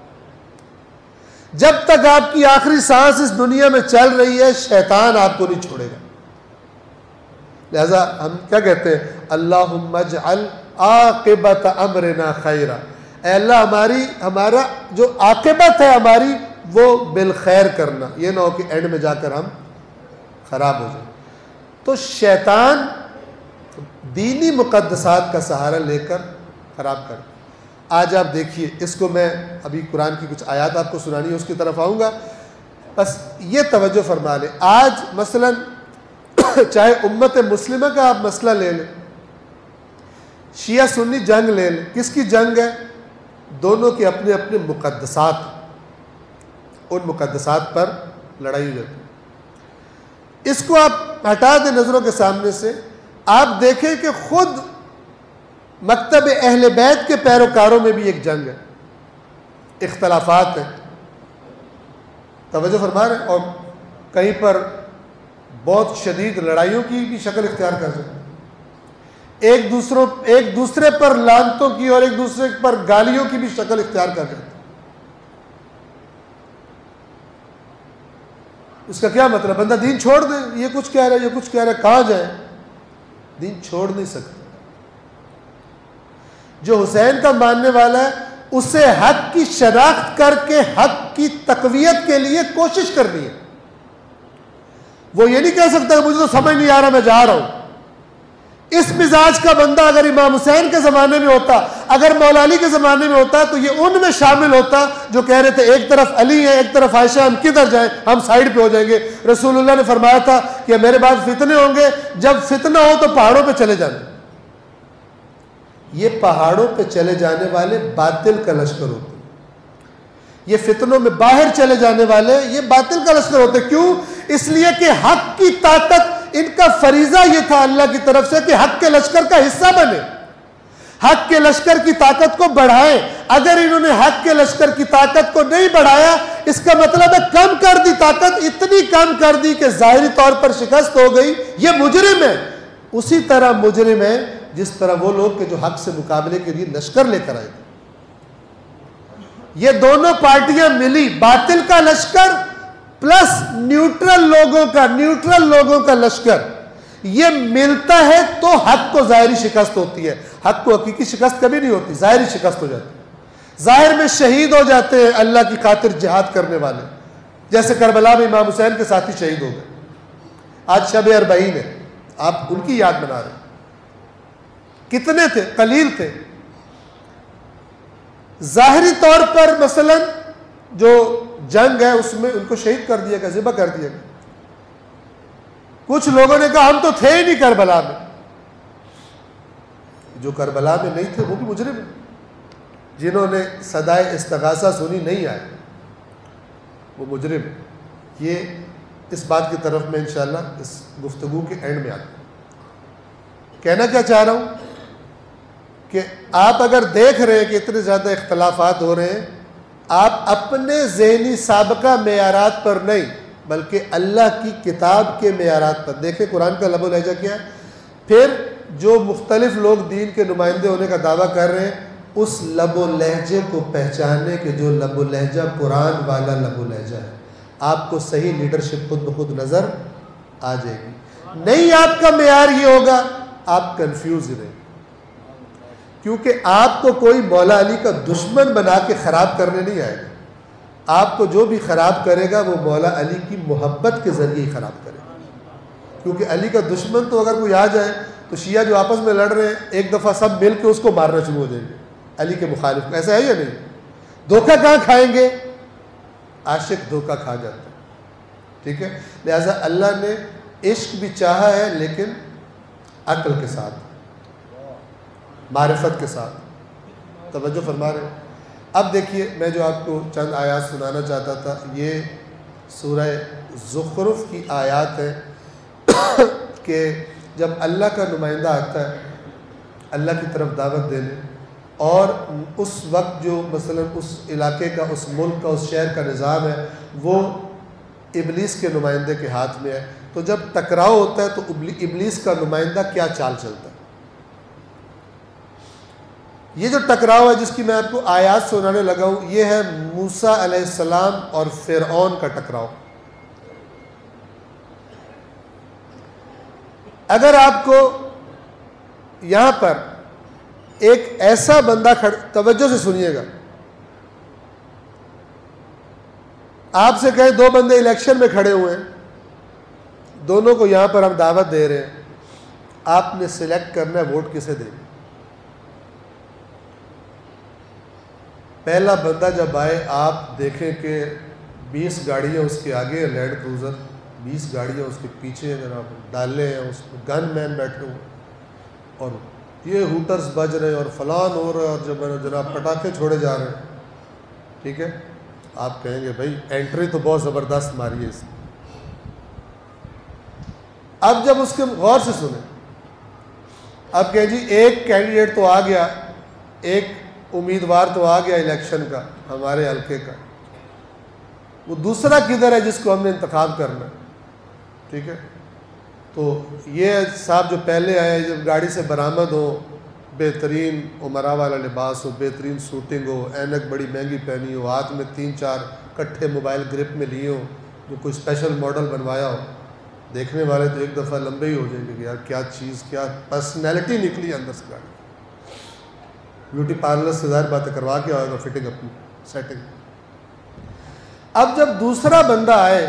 جب تک آپ کی آخری سانس اس دنیا میں چل رہی ہے شیطان آپ کو نہیں چھوڑے گا. لہذا ہم کیا کہتے ہیں، اللہم اجعل عاقبت امرنا خیرا، اے اللہ ہمارا جو عاقبت ہے ہماری وہ بالخیر کرنا، یہ نہ ہو کہ اینڈ میں جا کر ہم خراب ہو جائیں. تو شیطان دینی مقدسات کا سہارا لے کر خراب کرتا. آج آپ دیکھیے، اس کو میں ابھی قرآن کی کچھ آیات آپ کو سنانی ہے، اس کی طرف آؤں گا، بس یہ توجہ فرما لیں. آج مثلا چاہے امت مسلمہ کا آپ مسئلہ لے لیں، شیعہ سنی جنگ لے لیں، کس کی جنگ ہے؟ دونوں کے اپنے اپنے مقدسات، ان مقدسات پر لڑائی ہو جاتی ہے. اس کو آپ ہٹا دیں نظروں کے سامنے سے، آپ دیکھیں کہ خود مکتب اہل بیت کے پیروکاروں میں بھی ایک جنگ ہے، اختلافات ہیں. توجہ فرما رہے ہیں. اور کہیں پر بہت شدید لڑائیوں کی بھی شکل اختیار کر جاتے ہیں، ایک دوسرے پر لعنتوں کی اور ایک دوسرے پر گالیوں کی بھی شکل اختیار کر جاتے ہیں۔ اس کا کیا مطلب؟ بندہ دین چھوڑ دے، یہ کچھ کہہ رہا ہے، یہ کچھ کہہ رہا ہے، کہاں جائے؟ دین چھوڑ نہیں سکتا۔ جو حسین کا ماننے والا ہے اسے حق کی شناخت کر کے حق کی تقویت کے لیے کوشش کرنی ہے۔ وہ یہ نہیں کہہ سکتا کہ مجھے تو سمجھ نہیں آ رہا، میں جا رہا ہوں۔ اس مزاج کا بندہ اگر امام حسین کے زمانے میں ہوتا، اگر مولا علی کے زمانے میں ہوتا، تو یہ ان میں شامل ہوتا جو کہہ رہے تھے ایک طرف علی ہے ایک طرف عائشہ، ہم کدھر جائیں، ہم سائیڈ پہ ہو جائیں گے۔ رسول اللہ نے فرمایا تھا کہ میرے بعد فتنے ہوں گے، جب فتنہ ہو تو پہاڑوں پہ چلے جانا۔ یہ پہاڑوں پہ چلے جانے والے باطل کا لشکر ہوتے ہیں، یہ فتنوں میں باہر چلے جانے والے یہ باطل کا لشکر ہوتے ہیں۔ کیوں؟ اس لیے کہ حق کی طاقت، ان کا فریضہ یہ تھا اللہ کی طرف سے کہ حق کے لشکر کا حصہ بنے، حق کے لشکر کی طاقت کو بڑھائیں۔ اگر انہوں نے حق کے لشکر کی طاقت کو نہیں بڑھایا، اس کا مطلب ہے کم کر دی طاقت، اتنی کم کر دی کہ ظاہری طور پر شکست ہو گئی، یہ مجرم ہے۔ اسی طرح مجرم ہے جس طرح وہ لوگ کہ جو حق سے مقابلے کے لیے لشکر لے کر آئے تھے۔ یہ دونوں پارٹیاں ملی، باطل کا لشکر پلس نیوٹرل لوگوں کا لشکر، یہ ملتا ہے تو حق کو ظاہری شکست ہوتی ہے۔ حق کو حقیقی شکست کبھی نہیں ہوتی، ظاہری شکست ہو جاتی ہے۔ ظاہر میں شہید ہو جاتے ہیں اللہ کی خاطر جہاد کرنے والے، جیسے کربلا میں امام حسین کے ساتھی شہید ہو گئے۔ آج شب اربعین ہے، آپ ان کی یاد منا رہے ہیں۔ کتنے تھے؟ قلیل تھے۔ ظاہری طور پر مثلا جو جنگ ہے اس میں ان کو شہید کر دیا گیا، ذبح کر دیا گیا۔ کچھ لوگوں نے کہا ہم تو تھے ہی نہیں کربلا میں۔ جو کربلا میں نہیں تھے وہ بھی مجرم ہیں، جنہوں نے صدائے استغاثہ سنی نہیں آئے وہ مجرم ہیں۔ یہ اس بات کی طرف میں انشاءاللہ اس گفتگو کے اینڈ میں آتا ہوں۔ کہنا کیا چاہ رہا ہوں کہ آپ اگر دیکھ رہے ہیں کہ اتنے زیادہ اختلافات ہو رہے ہیں، آپ اپنے ذہنی سابقہ معیارات پر نہیں بلکہ اللہ کی کتاب کے معیارات پر دیکھیں۔ قرآن کا لب و لہجہ کیا ہے؟ پھر جو مختلف لوگ دین کے نمائندے ہونے کا دعویٰ کر رہے ہیں، اس لب و لہجے کو پہچانے کہ جو لب و لہجہ قرآن والا لب و لہجہ ہے، آپ کو صحیح لیڈرشپ خود بخود نظر آ جائے گی۔ نہیں آپ کا معیار یہ ہوگا، آپ کنفیوز رہیں، کیونکہ آپ کو کوئی مولا علی کا دشمن بنا کے خراب کرنے نہیں آئے گا۔ آپ کو جو بھی خراب کرے گا وہ مولا علی کی محبت کے ذریعے ہی خراب کرے گا، کیونکہ علی کا دشمن تو اگر کوئی آ جائے تو شیعہ جو آپس میں لڑ رہے ہیں ایک دفعہ سب مل کے اس کو مارنا شروع ہو جائیں گے، علی کے مخالف۔ ایسا ہے یا نہیں؟ دھوکہ کہاں کھائیں گے؟ عاشق دھوکہ کھا جاتا ہے، ٹھیک ہے؟ لہٰذا اللہ نے عشق بھی چاہا ہے لیکن عقل کے ساتھ، معرفت کے ساتھ۔ توجہ فرما رہے ہیں؟ اب دیکھیے میں جو آپ کو چند آیات سنانا چاہتا تھا، یہ سورہ زخرف کی آیات ہے کہ جب اللہ کا نمائندہ آتا ہے اللہ کی طرف دعوت دینے، اور اس وقت جو مثلا اس علاقے کا، اس ملک کا، اس شہر کا نظام ہے وہ ابلیس کے نمائندے کے ہاتھ میں ہے، تو جب ٹکراؤ ہوتا ہے تو ابلیس کا نمائندہ کیا چال چلتا ہے؟ یہ جو ٹکراؤ ہے جس کی میں آپ کو آیات سنانے لگا ہوں، یہ ہے موسیٰ علیہ السلام اور فرعون کا ٹکراؤ۔ اگر آپ کو یہاں پر ایک ایسا بندہ توجہ سے سنیے گا، آپ سے کہیں دو بندے الیکشن میں کھڑے ہوئے ہیں، دونوں کو یہاں پر ہم دعوت دے رہے ہیں، آپ نے سلیکٹ کرنا ہے ووٹ کسے دیں۔ پہلا بندہ جب آئے آپ دیکھیں کہ 20 گاڑیاں اس کے آگے، لینڈ کروزر 20 گاڑیاں اس کے پیچھے جناب ڈالے ہیں، اس میں گن مین بیٹھے ہوئے اور یہ ہوٹرز بج رہے ہیں اور فلان ہو رہا ہے اور جناب پٹاخے چھوڑے جا رہے ہیں، ٹھیک ہے؟ آپ کہیں گے بھائی انٹری تو بہت زبردست ماری ہے اس نے۔ اب جب اس کے غور سے سنیں، اب کہیں جی ایک کینڈیڈیٹ تو آ گیا، ایک امیدوار تو آ گیا الیکشن کا ہمارے حلقے کا، وہ دوسرا کدھر ہے جس کو ہم نے انتخاب کرنا ہے، ٹھیک ہے؟ تو یہ صاحب جو پہلے آئے جب گاڑی سے برآمد ہو، بہترین عمرہ والا لباس ہو، بہترین سوٹنگ ہو، اینک بڑی مہنگی پہنی ہو، ہاتھ میں 3-4 کٹھے موبائل گرپ میں لیے ہوں، جو کوئی اسپیشل ماڈل بنوایا ہو، دیکھنے والے تو ایک دفعہ لمبے ہی ہو جائیں گے کہ یار کیا چیز، کیا پرسنالٹی نکلی اندر سے گاڑی۔ بیوٹی پارلر سے ظاہر باتیں کروا کے آئے گا فٹنگ اپنی سیٹنگ۔ اب جب دوسرا بندہ آئے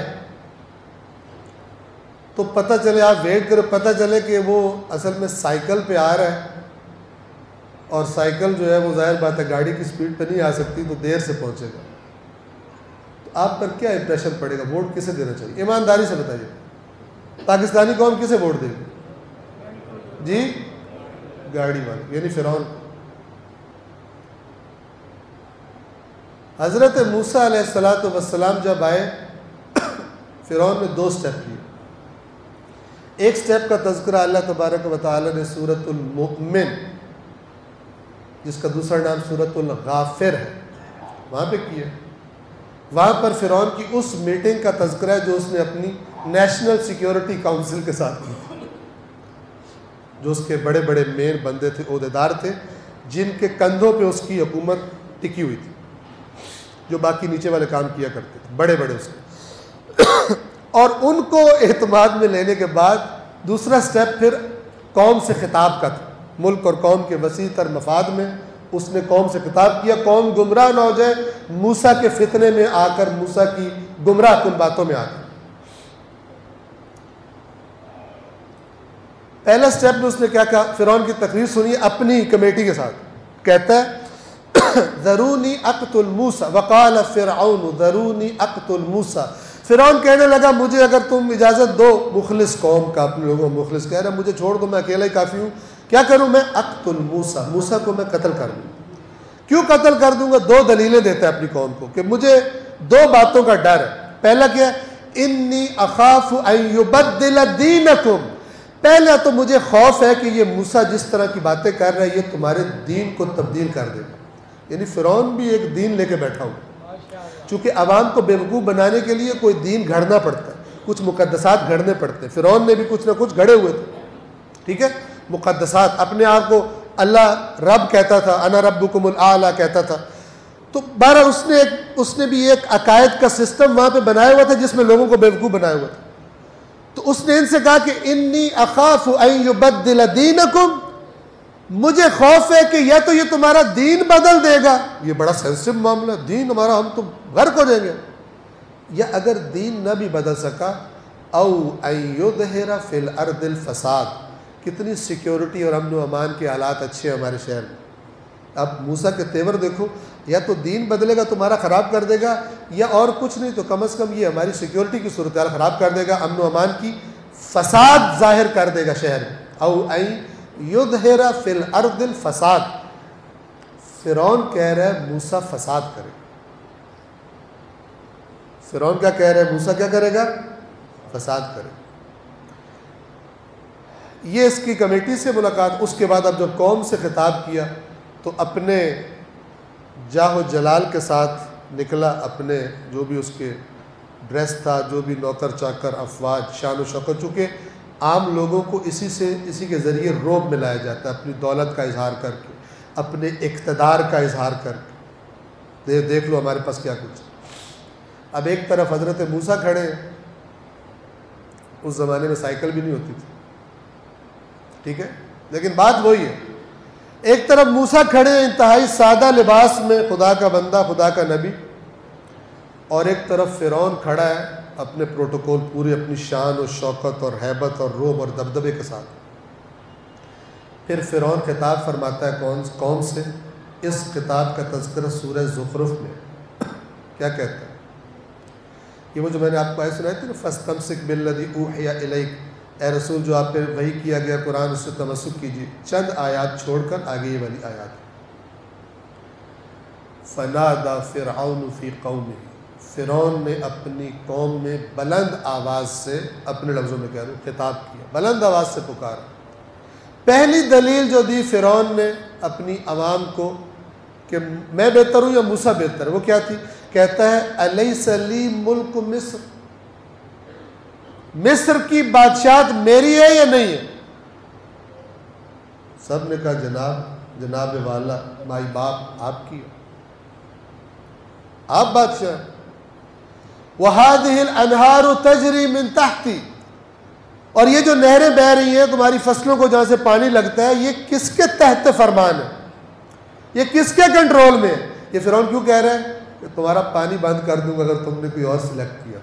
تو پتہ چلے، آپ ویٹ کرو، پتہ چلے کہ وہ اصل میں سائیکل پہ آ رہا ہے، اور سائیکل جو ہے وہ ظاہر بات ہے گاڑی کی سپیڈ پہ نہیں آ سکتی، تو دیر سے پہنچے گا، تو آپ پر کیا امپریشن پڑے گا؟ ووٹ کسے دینا چاہیے؟ ایمانداری سے بتائیے، پاکستانی قوم کسے ووٹ دے گی؟ جی گاڑی والے، یعنی فرعون۔ حضرت موسیٰ علیہ السلام جب آئے، فرعون نے 2 سٹیپ کیے۔ ایک سٹیپ کا تذکرہ اللہ تبارک و تعالی نے سورۃ المؤمن، جس کا دوسرا نام سورۃ الغافر ہے، وہاں پہ کیا۔ وہاں پر فرعون کی اس میٹنگ کا تذکرہ ہے جو اس نے اپنی نیشنل سیکیورٹی کاؤنسل کے ساتھ کی، جو اس کے بڑے بڑے مین بندے تھے، عہدیدار تھے، جن کے کندھوں پہ اس کی حکومت ٹکی ہوئی تھی، جو باقی نیچے والے کام کیا کرتے تھے، بڑے بڑے اس کے۔ اور ان کو اعتماد میں لینے کے بعد دوسرا سٹیپ پھر قوم سے خطاب کا تھا، ملک اور قوم کے وسیع تر مفاد میں اس نے قوم سے خطاب کیا، قوم گمراہ نہ ہو جائے موسیٰ کے فتنے میں آ کر، موسیٰ کی گمراہ کن باتوں میں آ کر۔ پہلا سٹیپ میں اس نے کیا کہا؟ فرعون کی تقریر سنی اپنی کمیٹی کے ساتھ، کہتا ہے ذرونی اقتل موسیٰ وقال فرعون ذرونی اقتل موسیٰ۔ فرعون کہنے لگا مجھے اگر تم اجازت دو، مخلص قوم کا، اپنے لوگوں کو مخلص کہہ رہا، مجھے چھوڑ دو، میں اکیلا ہی کافی ہوں، کیا کروں میں؟ اقتل موسیٰ، موسیٰ کو میں قتل کر دوں۔ کیوں قتل کر دوں گا؟ 2 دلیلیں دیتا ہے اپنی قوم کو کہ مجھے 2 باتوں کا ڈر ہے۔ پہلا کیا ہے؟ انی اخاف ان یبدل دینکم، پہلا تو مجھے خوف ہے کہ یہ موسیٰ جس طرح کی باتیں کر رہا ہے یہ تمہارے دین کو تبدیل کر دے گا۔ یعنی فرعون بھی ایک دین لے کے بیٹھا ہوں، چونکہ عوام کو بیوقوف بنانے کے لیے کوئی دین گھڑنا پڑتا ہے، کچھ مقدسات گھڑنے پڑتے ہیں۔ فرعون نے بھی کچھ نہ کچھ گھڑے ہوئے تھے، ٹھیک ہے، مقدسات، اپنے آپ کو اللہ رب کہتا تھا، انا ربکم الاعلی کہتا تھا۔ تو بہرحال اس نے بھی ایک عقائد کا سسٹم وہاں پہ بنایا ہوا تھا جس میں لوگوں کو بیوقوف بنایا ہوا تھا۔ تو اس نے ان سے کہا کہ انی اخاف ان یبدل دینکم، مجھے خوف ہے کہ یا تو یہ تمہارا دین بدل دے گا، یہ بڑا سینسٹیو معاملہ، دین ہمارا، ہم تو غرق ہو جائیں گے، یا اگر دین نہ بھی بدل سکا او ان یظہر فی الارض الفساد، کتنی سیکیورٹی اور امن و امان کے حالات اچھے ہیں ہمارے شہر میں۔ اب موسیٰ کے تیور دیکھو، یا تو دین بدلے گا تمہارا خراب کر دے گا، یا اور کچھ نہیں تو کم از کم یہ ہماری سیکیورٹی کی صورتحال خراب کر دے گا، امن و امان کی فساد ظاہر کر دے گا شہر میں۔ او ان یظہر فی الارض الفساد، فرعون کہہ رہا ہے موسیٰ فساد کرے۔ فرعون کیا کہہ رہا ہے؟ موسیٰ کیا کرے گا؟ فساد کرے۔ یہ اس کی کمیٹی سے ملاقات۔ اس کے بعد اب جب قوم سے خطاب کیا تو اپنے جاہ و جلال کے ساتھ نکلا، اپنے جو بھی اس کے ڈریس تھا، جو بھی نوکر چاکر، افواج، شان و شوکت، چونکہ عام لوگوں کو اسی کے ذریعے روب میں لایا جاتا ہے، اپنی دولت کا اظہار کر کے، اپنے اقتدار کا اظہار کر کے، دیکھ لو ہمارے پاس کیا کچھ۔ اب ایک طرف حضرت موسیٰ کھڑے ہیں، اس زمانے میں سائیکل بھی نہیں ہوتی تھی، ٹھیک ہے، لیکن بات وہی ہے، ایک طرف موسیٰ کھڑے ہیں انتہائی سادہ لباس میں، خدا کا بندہ، خدا کا نبی، اور ایک طرف فرعون کھڑا ہے اپنے پروٹوکول پورے، اپنی شان و شوکت اور ہیبت اور روب اور دبدبے کے ساتھ۔ پھر فرعون خطاب فرماتا ہے قوم سے، اس خطاب کا تذکرہ سورہ زخرف میں کیا کہتا ہے؟ یہ وہ جو میں نے آپ کو آیت سنائی تھی نا، فَاسْتَمْسِكْ بِالَّذِي أُوحِيَ إِلَيْكَ، اے رسول جو آپ پہ وحی کیا گیا قرآن، اس سے تمسک کیجیے۔ چند آیات چھوڑ کر آگے یہ والی آیات، فَنَادَى فِرْعَوْنُ فِي قَوْمِهِ، فرعون نے اپنی قوم میں بلند آواز سے، اپنے لفظوں میں کہہ رہا ہوں، خطاب کیا، بلند آواز سے پکارا۔ پہلی دلیل جو دی فرعون نے اپنی عوام کو کہ میں بہتر ہوں یا موسیٰ بہتر ہے، وہ کیا تھی؟ کہتا ہے الیس لی ملک مصر، مصر کی بادشاہت میری ہے یا نہیں ہے؟ سب نے کہا جناب والا مائی باپ آپ کی ہے، آپ بادشاہ۔ وَهَذِهِ الْأَنْهَارُ تَجْرِي مِن تَحْتِي، اور یہ جو نہریں بہہ رہی ہیں تمہاری فصلوں کو جہاں سے پانی لگتا ہے، یہ کس کے تحت فرمان ہے؟ یہ کس کے کنٹرول میں ہے؟ یہ فرعون کیوں کہہ رہا ہے کہ تمہارا پانی بند کر دوں گا اگر تم نے کوئی اور سلیکٹ کیا؟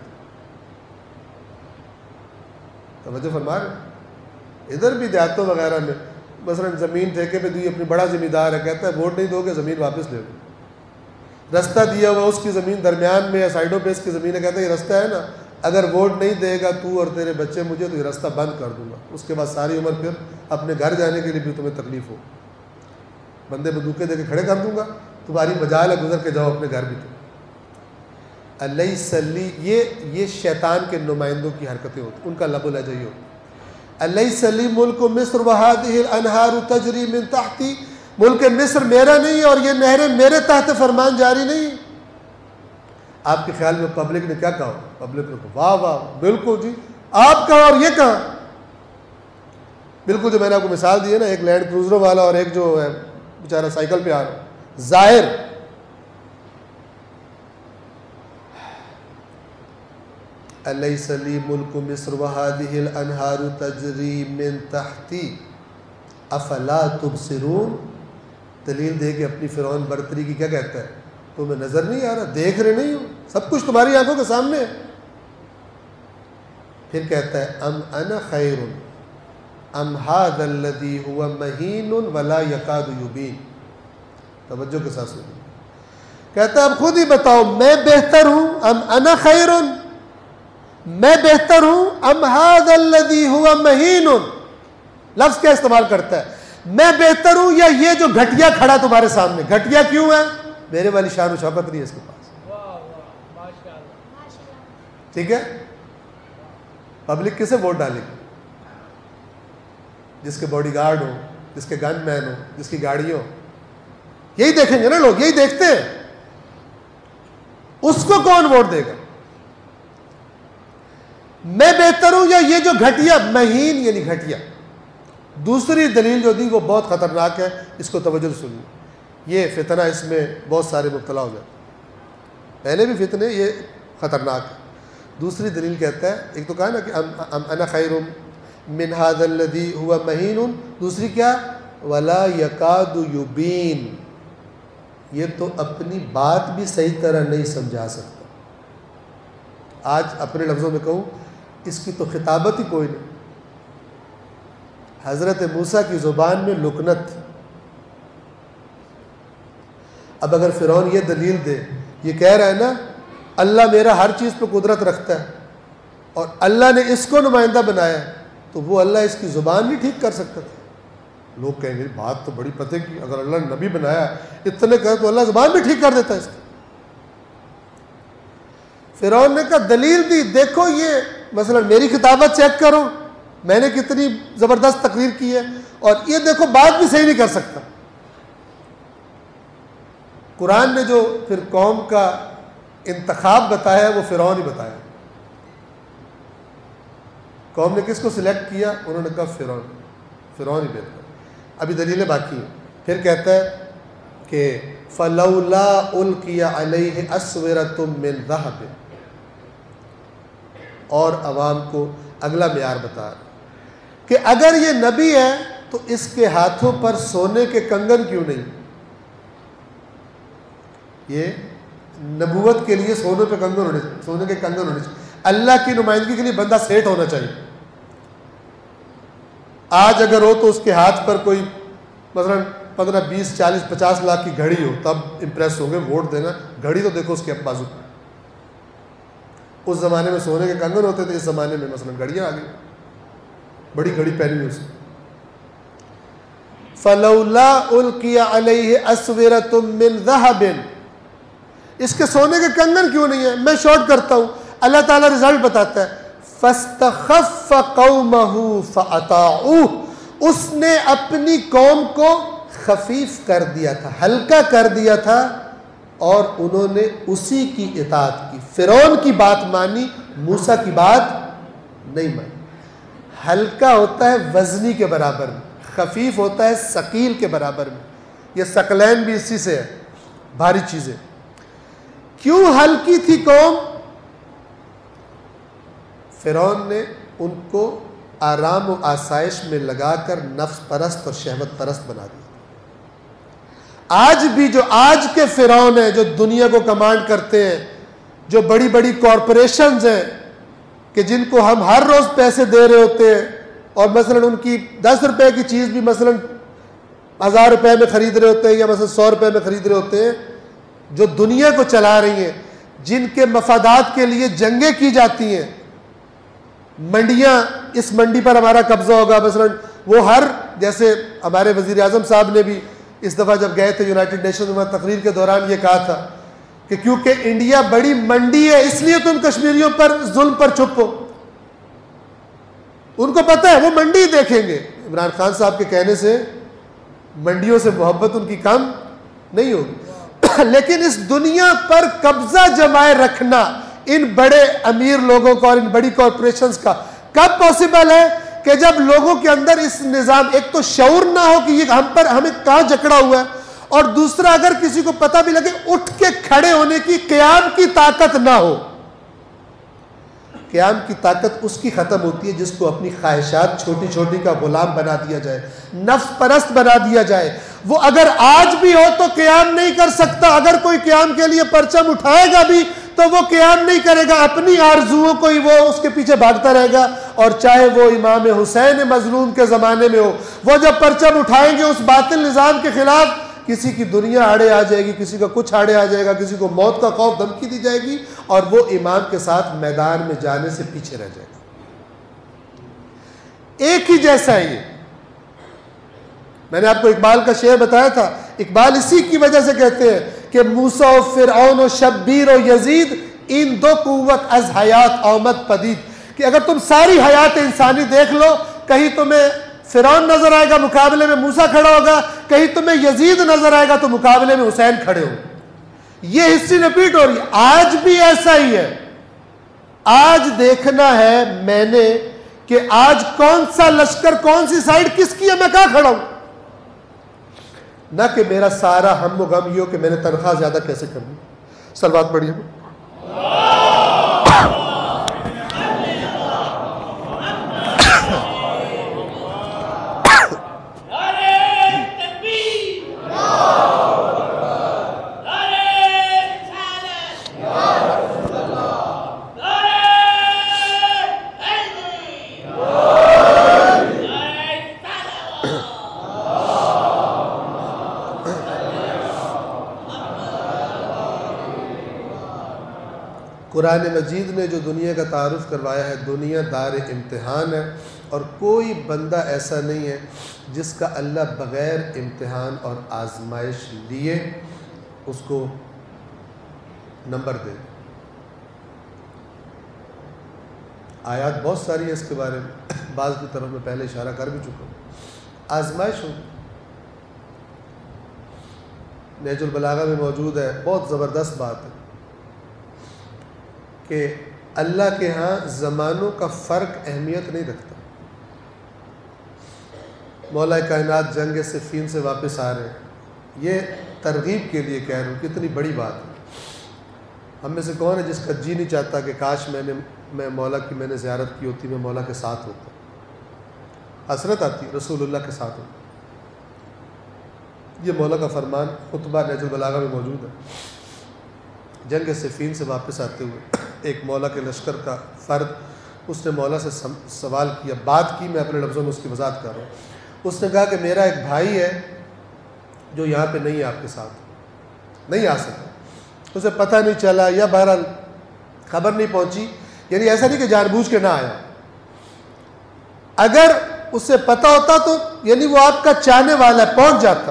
توجہ فرما رہے؟ ادھر بھی دیہاتوں وغیرہ میں مثلا زمین ٹھیکے پہ دی، اپنی بڑا زمیندار ہے، کہتا ہے ووٹ نہیں دو گے زمین واپس لے لو۔ رستہ دیا ہوا اس کی زمین درمیان میں یا سائڈوں پہ اس کی زمین ہے، کہتا ہے یہ رستہ ہے نا، اگر ووٹ نہیں دے گا تو اور تیرے بچے مجھے تو یہ رستہ بند کر دوں گا، اس کے بعد ساری عمر پھر اپنے گھر جانے کے لیے بھی تمہیں تکلیف ہو، بندے بندوقیں دے کے کھڑے کر دوں گا، تمہاری مجال ہے گزر کے جاؤ اپنے گھر بھی۔ تو الیس لی، یہ شیطان کے نمائندوں کی حرکتیں ہوتی، ان کا لب و لہجہ یہ ہوتا۔ الیس لی ملک مصر وہذہ الانہار تجری من تحتی، ملک مصر میرا نہیں ہے اور یہ نہریں میرے تحت فرمان جاری نہیں۔ آپ کے خیال میں پبلک نے کیا کہا؟ پبلک نے کہا واہ واہ بالکل جی، آپ کہاں اور یہ کہاں؟ بالکل جو میں نے آپ کو مثال دی ہے نا، ایک لینڈ کروزر والا اور ایک جو ہے بیچارہ سائیکل پہ آ رہا ظاہر۔ الیس لی ملک مصر وہذہ الانہار تجری من تحتی افلا تبصرون، دلیل دے کے اپنی فرعون برتری کی کیا کہتا ہے؟ تمہیں نظر نہیں آ رہا؟ دیکھ رہے نہیں ہو؟ سب کچھ تمہاری آنکھوں کے سامنے ہے۔ پھر کہتا ہے ام انا خیر ام ھذا الذی ھو مہین ولا یکاد یبین، توجہ کے ساتھ سنیے، کہتا ہے اب خود ہی بتاؤ میں بہتر ہوں، ام انا خیر، میں بہتر ہوں، ام ھذا الذی ھو مہین، لفظ کیا استعمال کرتا ہے؟ میں بہتر ہوں یا یہ جو گھٹیا کھڑا تمہارے سامنے؟ گھٹیا کیوں ہے؟ میرے والی شان و شوکت نہیں ہے اس کے پاس۔ ٹھیک ہے، پبلک کسے ووٹ ڈالے گی؟ جس کے باڈی گارڈ ہو، جس کے گن مین ہو، جس کی گاڑی ہو، یہی دیکھیں گے نا لوگ، یہی دیکھتے ہیں۔ اس کو کون ووٹ دے گا؟ میں بہتر ہوں یا یہ جو گھٹیا، مہین یعنی گھٹیا۔ دوسری دلیل جو دی وہ بہت خطرناک ہے، اس کو توجہ سے سنیے، یہ فتنہ اس میں بہت سارے مبتلا ہو جاتے ہیں، پہلے بھی فتنے، یہ خطرناک ہے۔ دوسری دلیل کہتا ہے، ایک تو کہا نا کہ ام انا خیر من ھذا الذی ھو مہین، دوسری کیا؟ ولا یکاد یبین، یہ تو اپنی بات بھی صحیح طرح نہیں سمجھا سکتا۔ آج اپنے لفظوں میں کہوں، اس کی تو خطابت ہی کوئی نہیں۔ حضرت موسیٰ کی زبان میں لکنت تھی۔ اب اگر فرعون یہ دلیل دے، یہ کہہ رہا ہے نا اللہ میرا ہر چیز پہ قدرت رکھتا ہے اور اللہ نے اس کو نمائندہ بنایا ہے، تو وہ اللہ اس کی زبان نہیں ٹھیک کر سکتا تھا۔ لوگ کہیں گے بات تو بڑی پتہ کی، اگر اللہ نے نبی بنایا اتنے کہے تو اللہ زبان بھی ٹھیک کر دیتا ہے اس کی۔ فرعون نے کہا دلیل دی، دیکھو یہ مثلا میری کتابت چیک کرو، میں نے کتنی زبردست تقریر کی ہے، اور یہ دیکھو بات بھی صحیح نہیں کر سکتا۔ قرآن نے جو پھر قوم کا انتخاب بتایا وہ فرعون ہی بتایا۔ قوم نے کس کو سلیکٹ کیا؟ انہوں نے کہا فرعون ہی بہتر۔ ابھی دلیلیں باقی ہیں۔ پھر کہتا ہے کہ فَلَوْلَا أُلْقِيَ عَلَيْهِ أَسْوِرَةٌ مِّن ذَهَبٍ، اور عوام کو اگلا معیار بتا رہا کہ اگر یہ نبی ہے تو اس کے ہاتھوں پر سونے کے کنگن کیوں نہیں؟ یہ نبوت کے لیے سونے کے کنگن ہونے چاہیے، اللہ کی نمائندگی کے لیے بندہ سیٹ ہونا چاہیے۔ آج اگر ہو تو اس کے ہاتھ پر کوئی مثلا 15 20 40 50 لاکھ کی گھڑی ہو تب امپریس ہو گئے ووٹ دینا، گھڑی تو دیکھو اس کے بازو پر۔ اس زمانے میں سونے کے کنگن ہوتے تھے، اس زمانے میں مثلا گھڑیاں آ گئی، بڑی گھڑی پہنی ہوئی اس نے۔ فَلَوْلَا أُلْقِيَ عَلَيْهِ أَسْوِرَةٌ مِّن ذَهَبٍ، اس کے سونے کے کنگن کیوں نہیں ہے؟ میں شارٹ کرتا ہوں، اللہ تعالیٰ رزلٹ بتاتا ہے، فَاسْتَخَفَّ قَوْمَهُ فَأَطَاعُوهُ، اس نے اپنی قوم کو خفیف کر دیا تھا، ہلکا کر دیا تھا، اور انہوں نے اسی کی اطاعت کی۔ فرعون کی بات مانی، موسیٰ کی بات نہیں مانی. ہلکا ہوتا ہے وزنی کے برابر میں, خفیف ہوتا ہے ثقیل کے برابر میں. یہ ثقلین بھی اسی سے ہے, بھاری چیزیں. کیوں ہلکی تھی قوم؟ فرعون نے ان کو آرام و آسائش میں لگا کر نفس پرست اور شہوت پرست بنا دیا. آج بھی جو آج کے فرعون ہیں, جو دنیا کو کمانڈ کرتے ہیں, جو بڑی بڑی کارپوریشنز ہیں کہ جن کو ہم ہر روز پیسے دے رہے ہوتے ہیں, اور مثلا ان کی 10 روپے کی چیز بھی مثلا 1000 روپے میں خرید رہے ہوتے ہیں, یا مثلا 100 روپے میں خرید رہے ہوتے ہیں, جو دنیا کو چلا رہی ہیں, جن کے مفادات کے لیے جنگیں کی جاتی ہیں. منڈیاں, اس منڈی پر ہمارا قبضہ ہوگا, مثلا وہ ہر, جیسے ہمارے وزیر اعظم صاحب نے بھی اس دفعہ جب گئے تھے یونائٹڈ نیشنز میں تقریر کے دوران یہ کہا تھا کہ کیونکہ انڈیا بڑی منڈی ہے اس لیے تم کشمیریوں پر ظلم پر چپ ہو. ان کو پتہ ہے وہ منڈی دیکھیں گے. عمران خان صاحب کے کہنے سے منڈیوں سے محبت ان کی کم نہیں ہوگی, لیکن اس دنیا پر قبضہ جمائے رکھنا ان بڑے امیر لوگوں کا اور ان بڑی کارپوریشنز کا کب پاسبل ہے؟ کہ جب لوگوں کے اندر اس نظام, ایک تو شعور نہ ہو کہ یہ ہمیں کہاں جکڑا ہوا ہے, اور دوسرا اگر کسی کو پتہ بھی لگے اٹھ کے کھڑے ہونے کی, قیام کی طاقت نہ ہو. قیام کی طاقت اس کی ختم ہوتی ہے جس کو اپنی خواہشات چھوٹی چھوٹی کا غلام بنا دیا جائے, نفس پرست بنا دیا جائے. وہ اگر آج بھی ہو تو قیام نہیں کر سکتا. اگر کوئی قیام کے لیے پرچم اٹھائے گا بھی تو وہ قیام نہیں کرے گا, اپنی آرزوؤں کو ہی وہ اس کے پیچھے بھاگتا رہے گا. اور چاہے وہ امام حسین مظلوم کے زمانے میں ہو, وہ جب پرچم اٹھائیں گے اس باطل نظام کے خلاف, کسی کی دنیا آڑے آ جائے گی, کسی کا کچھ آڑے آ جائے گا, کسی کو موت کا خوف دھمکی دی جائے گی, اور وہ امام کے ساتھ میدان میں جانے سے پیچھے رہ جائے گا. ایک ہی جیسا ہے یہ. میں نے آپ کو اقبال کا شعر بتایا تھا, اقبال اسی کی وجہ سے کہتے ہیں کہ موسیٰ و فرعون و شبیر و یزید ان دو قوت از حیات آمد پدید. کہ اگر تم ساری حیات انسانی دیکھ لو, کہیں تمہیں فرعون نظر آئے گا مقابلے میں موسیٰ کھڑا ہوگا, کہیں تمہیں یزید نظر آئے گا تو مقابلے میں حسین کھڑے ہوں. یہ ہسٹری ریپیٹ ہو رہی ہے. آج بھی ایسا ہی ہے. آج دیکھنا ہے میں نے کہ آج کون سا لشکر کون سی سائڈ کس کی ہے, میں کہاں کھڑا ہوں. نہ کہ میرا سارا ہم و غم یہ ہو کہ میں نے تنخواہ زیادہ کیسے کرنی. صلوات پڑھیے. قرآن مجید نے جو دنیا کا تعارف کروایا ہے, دنیا دار امتحان ہے, اور کوئی بندہ ایسا نہیں ہے جس کا اللہ بغیر امتحان اور آزمائش لیے اس کو نمبر دے. آیات بہت ساری ہیں اس کے بارے میں, بعض کی طرف میں پہلے اشارہ کر بھی چکا ہوں. آزمائش ہو, نہج البلاغہ میں موجود ہے, بہت زبردست بات ہے کہ اللہ کے ہاں زمانوں کا فرق اہمیت نہیں رکھتا. مولا کائنات جنگ صفین سے واپس آ رہے ہیں, یہ ترغیب کے لیے کہہ رہا ہوں, کتنی بڑی بات ہے. ہم میں سے کون ہے جس کا جی نہیں چاہتا کہ کاش میں مولا کی میں نے زیارت کی ہوتی, میں مولا کے ساتھ ہوتا. حسرت آتی رسول اللہ کے ساتھ ہوتا. یہ مولا کا فرمان خطبہ نہج البلاغہ میں موجود ہے. جنگ صفین سے واپس آتے ہوئے ایک مولا کے لشکر کا فرد, اس نے مولا سے سوال کیا, بات کی, میں اپنے لفظوں میں اس کی وضاحت کر رہا ہوں. اس نے کہا کہ میرا ایک بھائی ہے جو یہاں پہ نہیں ہے, آپ کے ساتھ نہیں آ سکتا, اسے پتہ نہیں چلا یا بہرحال خبر نہیں پہنچی. یعنی ایسا نہیں کہ جان بوجھ کے نہ آیا, اگر اسے پتہ ہوتا تو یعنی وہ آپ کا چاہنے والا ہے, پہنچ جاتا.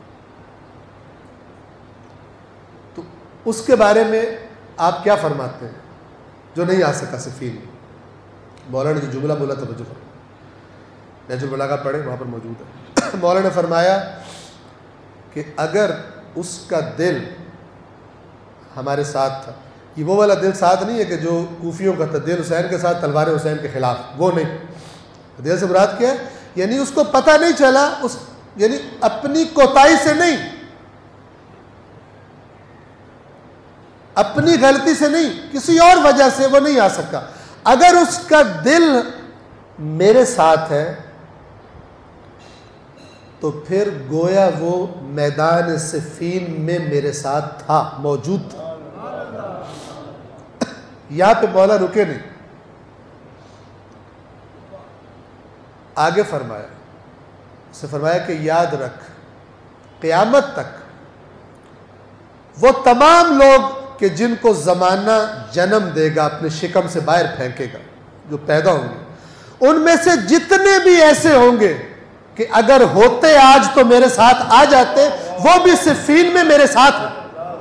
تو اس کے بارے میں آپ کیا فرماتے ہیں جو نہیں آ سکا صفین میں؟ مولا نے جو جملہ بولا توجہ فرمائیں, نہج البلاغہ پڑھیں, وہاں پر موجود ہے. مولا نے فرمایا کہ اگر اس کا دل ہمارے ساتھ تھا, یہ وہ والا دل ساتھ نہیں ہے کہ جو کوفیوں کا تھا، دل حسین کے ساتھ تلوار حسین کے خلاف، وہ نہیں. دل سے مراد کیا ہے؟ یعنی اس کو پتہ نہیں چلا، یعنی اپنی کوتاہی سے نہیں، اپنی غلطی سے نہیں، کسی اور وجہ سے وہ نہیں آ سکا. اگر اس کا دل میرے ساتھ ہے تو پھر گویا وہ میدان صفین میں میرے ساتھ تھا، موجود تھا. یہاں پہ مولا رکے نہیں، آگے فرمایا، اسے فرمایا کہ یاد رکھ قیامت تک وہ تمام لوگ کہ جن کو زمانہ جنم دے گا، اپنے شکم سے باہر پھینکے گا، جو پیدا ہوں گے، ان میں سے جتنے بھی ایسے ہوں گے کہ اگر ہوتے آج تو میرے ساتھ آ جاتے، وہ بھی صفین میں میرے ساتھ ہیں.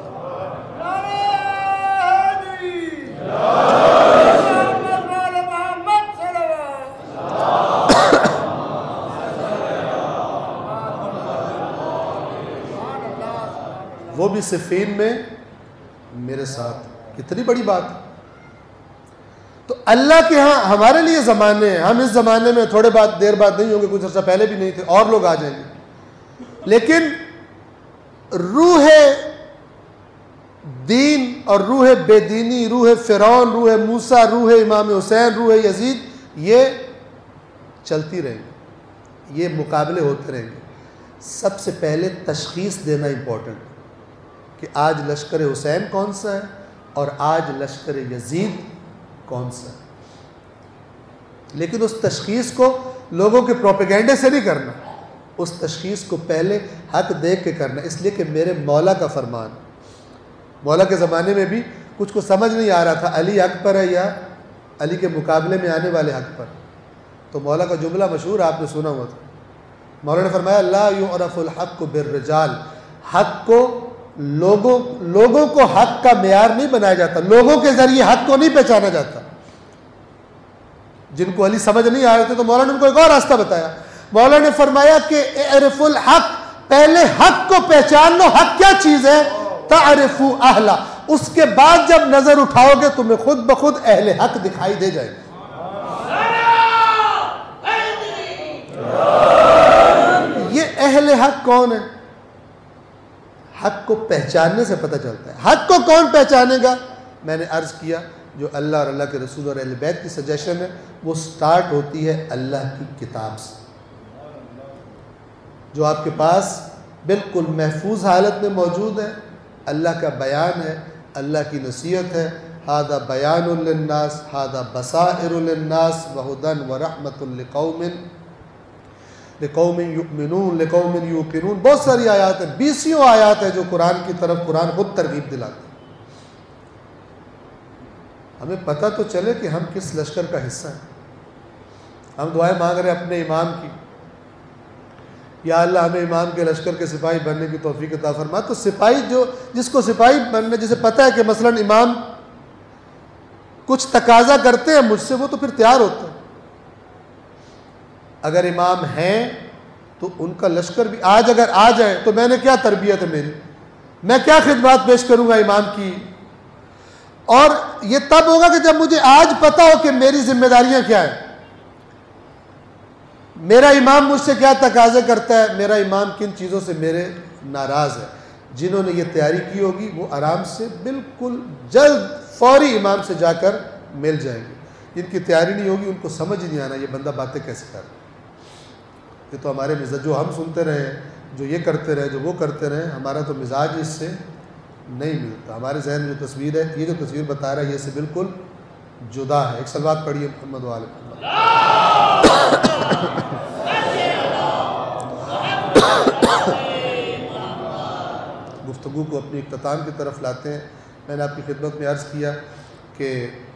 وہ بھی صفین میں میرے ساتھ. کتنی بڑی بات. تو اللہ کے ہاں ہمارے لیے زمانے ہیں، ہم اس زمانے میں تھوڑے دیر بعد نہیں ہوں گے، کچھ عرصہ پہلے بھی نہیں تھے، اور لوگ آ جائیں گے، لیکن روح دین اور روح بے دینی، روح فرعون، روح موسیٰ، روح امام حسین، روح یزید، یہ چلتی رہیں گی، یہ مقابلے ہوتے رہیں گے. سب سے پہلے تشخیص دینا امپورٹنٹ کہ آج لشکر حسین کون سا ہے اور آج لشکر یزید کون سا ہے. لیکن اس تشخیص کو لوگوں کے پروپیگنڈے سے نہیں کرنا، اس تشخیص کو پہلے حق دیکھ کے کرنا. اس لیے کہ میرے مولا کا فرمان، مولا کے زمانے میں بھی کچھ کو سمجھ نہیں آ رہا تھا علی حق پر ہے یا علی کے مقابلے میں آنے والے حق پر. تو مولا کا جملہ مشہور آپ نے سنا ہوا تھا. مولا نے فرمایا لا یعرف الحق بالرجال، حق کو لوگوں کو حق کا معیار نہیں بنایا جاتا، لوگوں کے ذریعے حق کو نہیں پہچانا جاتا. جن کو علی سمجھ نہیں آ رہے تھے تو مولا نے ان کو ایک اور راستہ بتایا. مولا نے فرمایا کہ اعرف الحق، پہلے حق کو پہچان لو، حق کیا چیز ہے، تعرف اہلا، اس کے بعد جب نظر اٹھاؤ گے تمہیں خود بخود اہل حق دکھائی دے جائے گا. یہ اہل حق کون ہے؟ حق کو پہچاننے سے پتہ چلتا ہے. حق کو کون پہچانے گا؟ میں نے عرض کیا جو اللہ اور اللہ کے رسول اور اہل بیت کی سجیشن ہے وہ سٹارٹ ہوتی ہے اللہ کی کتاب سے، جو آپ کے پاس بالکل محفوظ حالت میں موجود ہے. اللہ کا بیان ہے، اللہ کی نصیحت ہے. ھذا بیان للناس، ھذا بصائر للناس وہدی ورحمۃ لقوم یؤمنون لقوم یوقنون. بہت ساری آیات ہیں، 20 آیات ہیں جو قرآن کی طرف قرآن خود ترغیب دلاتا ہے. ہمیں پتہ تو چلے کہ ہم کس لشکر کا حصہ ہیں. ہم دعائیں مانگ رہے ہیں اپنے امام کی، یا اللہ ہمیں امام کے لشکر کے سپاہی بننے کی توفیق عطا فرما. تو سپاہی جس کو سپاہی بننے، جسے پتہ ہے کہ مثلا امام کچھ تقاضا کرتے ہیں مجھ سے، وہ تو پھر تیار ہوتا ہے. اگر امام ہیں تو ان کا لشکر بھی آج اگر آ جائے تو میں نے کیا تربیت ہے میری، میں کیا خدمات پیش کروں گا امام کی. اور یہ تب ہوگا کہ جب مجھے آج پتہ ہو کہ میری ذمہ داریاں کیا ہیں، میرا امام مجھ سے کیا تقاضے کرتا ہے، میرا امام کن چیزوں سے میرے ناراض ہے. جنہوں نے یہ تیاری کی ہوگی وہ آرام سے بالکل جلد فوری امام سے جا کر مل جائیں گے. جن کی تیاری نہیں ہوگی ان کو سمجھ ہی نہیں آنا یہ بندہ باتیں کیسے کر رہا ہے. یہ تو ہمارے مزاج، جو ہم سنتے رہے، جو یہ کرتے رہے، جو وہ کرتے رہے، ہمارا تو مزاج اس سے نہیں ملتا. ہمارے ذہن میں جو تصویر ہے، یہ جو تصویر بتا رہا ہے، یہ سے بالکل جدا ہے. ایک صلوات پڑھیے محمد و آل محمد. گفتگو کو اپنی اختتام کی طرف لاتے ہیں. میں نے آپ کی خدمت میں عرض کیا کہ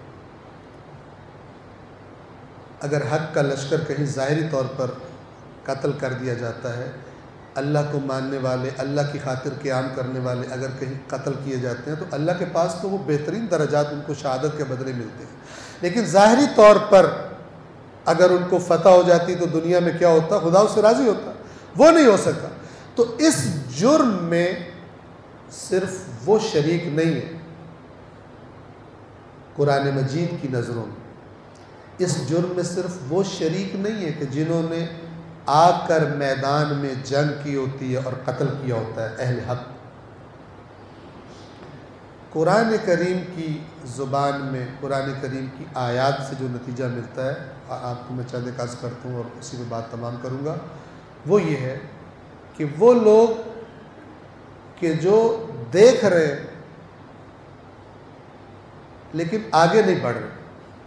اگر حق کا لشکر کہیں ظاہری طور پر قتل کر دیا جاتا ہے، اللہ کو ماننے والے، اللہ کی خاطر قیام کرنے والے اگر کہیں قتل کیے جاتے ہیں تو اللہ کے پاس تو وہ بہترین درجات ان کو شہادت کے بدلے ملتے ہیں. لیکن ظاہری طور پر اگر ان کو فتح ہو جاتی تو دنیا میں کیا ہوتا، خدا اس سے راضی ہوتا. وہ نہیں ہو سکا. تو اس جرم میں صرف وہ شریک نہیں ہے قرآن مجید کی نظروں میں۔ اس جرم میں صرف وہ شریک نہیں ہے کہ جنہوں نے آ کر میدان میں جنگ کی ہوتی ہے اور قتل کیا ہوتا ہے اہل حق۔ قرآن کریم کی زبان میں، قرآن کریم کی آیات سے جو نتیجہ ملتا ہے، آپ کو میں چند ایک عرض کرتا ہوں اور اسی میں بات تمام کروں گا، وہ یہ ہے کہ وہ لوگ کہ جو دیکھ رہے ہیں لیکن آگے نہیں بڑھ رہے،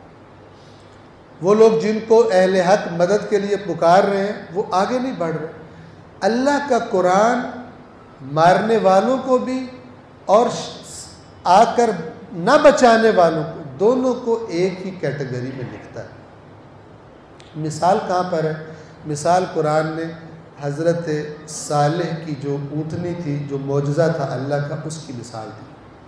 وہ لوگ جن کو اہل حق مدد کے لیے پکار رہے ہیں وہ آگے نہیں بڑھ رہے۔ اللہ کا قرآن مارنے والوں کو بھی اور آ کر نہ بچانے والوں کو، دونوں کو ایک ہی کیٹیگری میں لکھتا ہے۔ مثال کہاں پر ہے؟ مثال قرآن نے حضرت صالح کی جو اونٹنی تھی، جو معجزہ تھا اللہ کا، اس کی مثال دی۔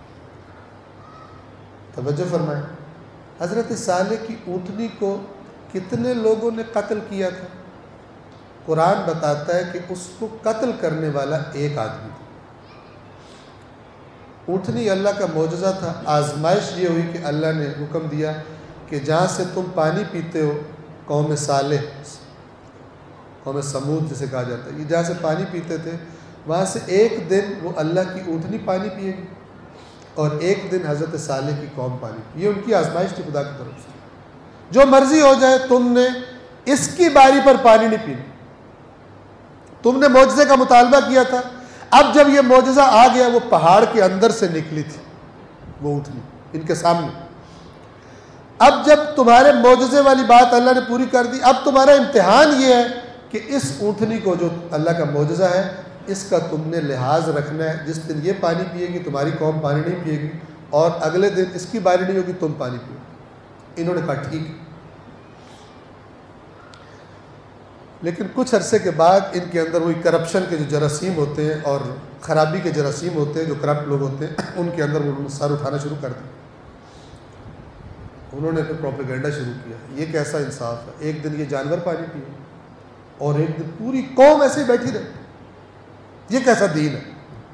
توجہ فرمائیں، حضرت صالح کی اونٹنی کو کتنے لوگوں نے قتل کیا تھا؟ قرآن بتاتا ہے کہ اس کو قتل کرنے والا ایک آدمی تھا۔ اونٹنی اللہ کا معجزہ تھا۔ آزمائش یہ ہوئی کہ اللہ نے حکم دیا کہ جہاں سے تم پانی پیتے ہو، قوم صالح، قوم سمود جسے کہا جاتا ہے، یہ جہاں سے پانی پیتے تھے، وہاں سے ایک دن وہ اللہ کی اونٹنی پانی پیے گی اور ایک دن حضرت صالح کی قوم پانی پی۔ یہ ان کی آزمائش تھی خدا کی طرف سے، جو مرضی ہو جائے، تم نے اس کی باری پر پانی نہیں پینا۔ تم نے معجزے کا مطالبہ کیا تھا، اب جب یہ معجزہ آ گیا، وہ پہاڑ کے اندر سے نکلی تھی وہ اونٹنی ان کے سامنے۔ اب جب تمہارے معجزے والی بات اللہ نے پوری کر دی، اب تمہارا امتحان یہ ہے کہ اس اونٹنی کو، جو اللہ کا معجزہ ہے، اس کا تم نے لحاظ رکھنا ہے۔ جس دن یہ پانی پیے گی تمہاری قوم پانی نہیں پیے گی، اور اگلے دن اس کی باری نہیں ہوگی، تم پانی پیو۔ انہوں نے کہا ٹھیک ہے۔ لیکن کچھ عرصے کے بعد ان کے اندر وہی کرپشن کے جو جراثیم ہوتے ہیں اور خرابی کے جراثیم ہوتے ہیں، جو کرپٹ لوگ ہوتے ہیں، ان کے اندر وہ سر اٹھانا شروع کر دیا۔ انہوں نے پھر پروپیگنڈا شروع کیا، یہ کیسا انصاف ہے، ایک دن یہ جانور پانی پیے اور ایک دن پوری قوم ایسے ہی بیٹھی رہے، یہ کیسا دین ہے؟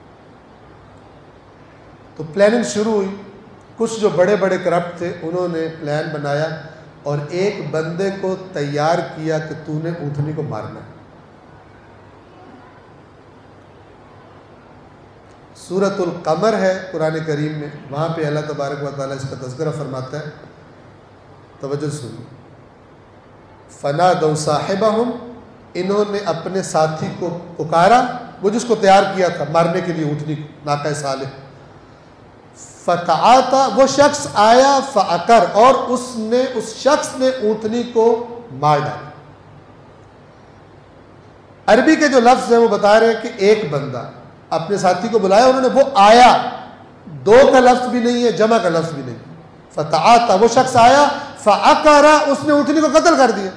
تو پلاننگ شروع ہوئی۔ کچھ جو بڑے بڑے کرپٹ تھے، انہوں نے پلان بنایا اور ایک بندے کو تیار کیا کہ تو نے اونٹنی کو مارنا ہے۔ سورۃ القمر ہے قرآن کریم میں، وہاں پہ اللہ تبارک و تعالیٰ اس کا تذکرہ فرماتا ہے، توجہ سنیے۔ فنادوا صاحبہم، انہوں نے اپنے ساتھی کو پکارا، وہ جس کو تیار کیا تھا مارنے کے لیے اونٹنی کو، ناقہ صالح۔ فتعاطی، وہ شخص آیا، فعقر، اور اس شخص نے اونٹنی کو مار ڈالا۔ عربی کے جو لفظ ہیں وہ بتا رہے ہیں کہ ایک بندہ اپنے ساتھی کو بلایا، انہوں نے، وہ آیا، دو کا لفظ بھی نہیں ہے، جمع کا لفظ بھی نہیں۔ فتعاطی، وہ شخص آیا، فعقر، اس نے اونٹنی کو قتل کر دیا۔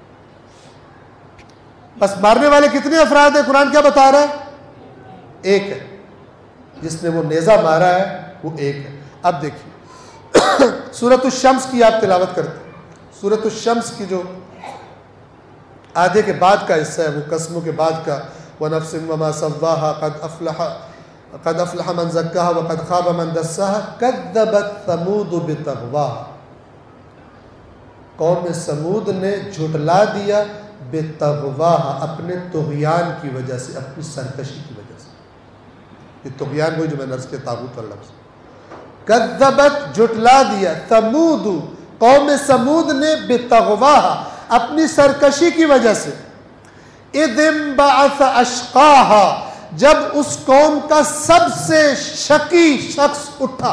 بس مارنے والے کتنے افراد ہیں؟ قرآن کیا بتا رہا ہے؟ ایک ہے، جس نے وہ نیزہ مارا ہے وہ ایک ہے۔ اب دیکھیے سورۃ الشمس کی آپ تلاوت کرتے ہیں۔ سورۃ الشمس کی جو آدھے کے بعد کا حصہ ہے، وہ قسموں کے بعد کا، وَنَفْسٍ وَمَا سَوَّاهَا قَدْ أَفْلَحَ مَنْ زَكَّاهَا وَقَدْ خَابَ مَنْ دَسَّاهَا كَذَّبَتْ ثَمُودُ بِطَغْوَاهَا، قوم سمود نے جھٹلا دیا، بِطَغْوَاهَا، اپنے طغیان کی وجہ سے، اپنی سرکشی کی وجہ سے۔ یہ طغیان وہی جو میں نے عرض کیا، طاغوت کا لفظ۔ کذبت، جھٹلا دیا، ثمود، قوم سمود نے، بطغواها، اپنی سرکشی کی وجہ سے۔ اذ انبعث اشقاها، جب اس قوم کا سب سے شقی شخص اٹھا۔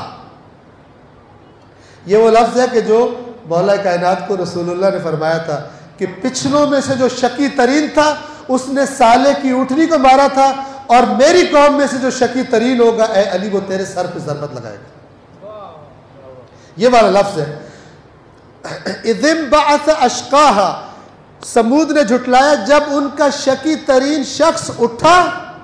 یہ وہ لفظ ہے کہ جو مولا کائنات کو رسول اللہ نے فرمایا تھا کہ پچھلوں میں سے جو شقی ترین تھا، اس نے صالح کی اونٹنی کو مارا تھا، اور میری قوم میں سے جو شقی ترین ہوگا، اے علی، وہ تیرے سر پہ ضربت لگائے گا۔ یہ والا لفظ ہے، اذ انبعث اشقاها، سمود نے جھٹلایا جب ان کا شقی ترین شخص اٹھا۔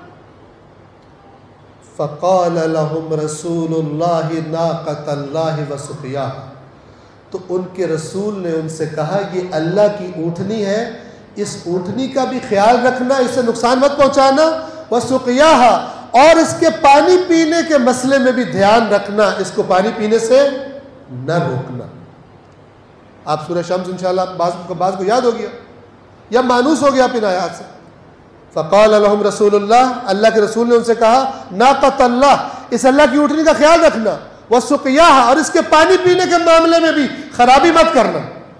فقال لهم رسول اللہ ناقۃ اللہ وسقیاها، تو ان کے رسول نے ان سے کہا، یہ اللہ کی اونٹنی ہے، اس اونٹنی کا بھی خیال رکھنا، اسے نقصان مت پہنچانا، وسقیاها، اور اس کے پانی پینے کے مسئلے میں بھی دھیان رکھنا، اس کو پانی پینے سے نہ روکنا. آپ سورہ شمس انشاءاللہ بعض کو یاد ہو گیا یا مانوس ہو گیا اپنے آیات سے. فقال لهم رسول اللہ کے رسول نے ان سے کہا ناقۃ اللہ، اس اللہ کی اونٹنی کا خیال رکھنا، وسقیاها، اور اس کے پانی پینے کے معاملے میں بھی خرابی مت کرنا.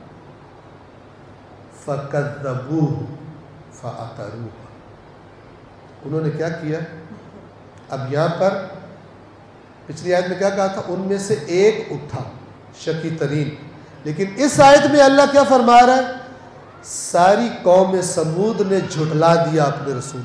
فکذبوه فعقروها، انہوں نے کیا کیا؟ اب یہاں پر پچھلی آیت میں کیا کہا تھا؟ ان میں سے ایک اٹھا شکی ترین، لیکن اس آیت میں اللہ کیا فرما رہا ہے؟ ساری قوم سمود نے جھٹلا دیا اپنے رسول.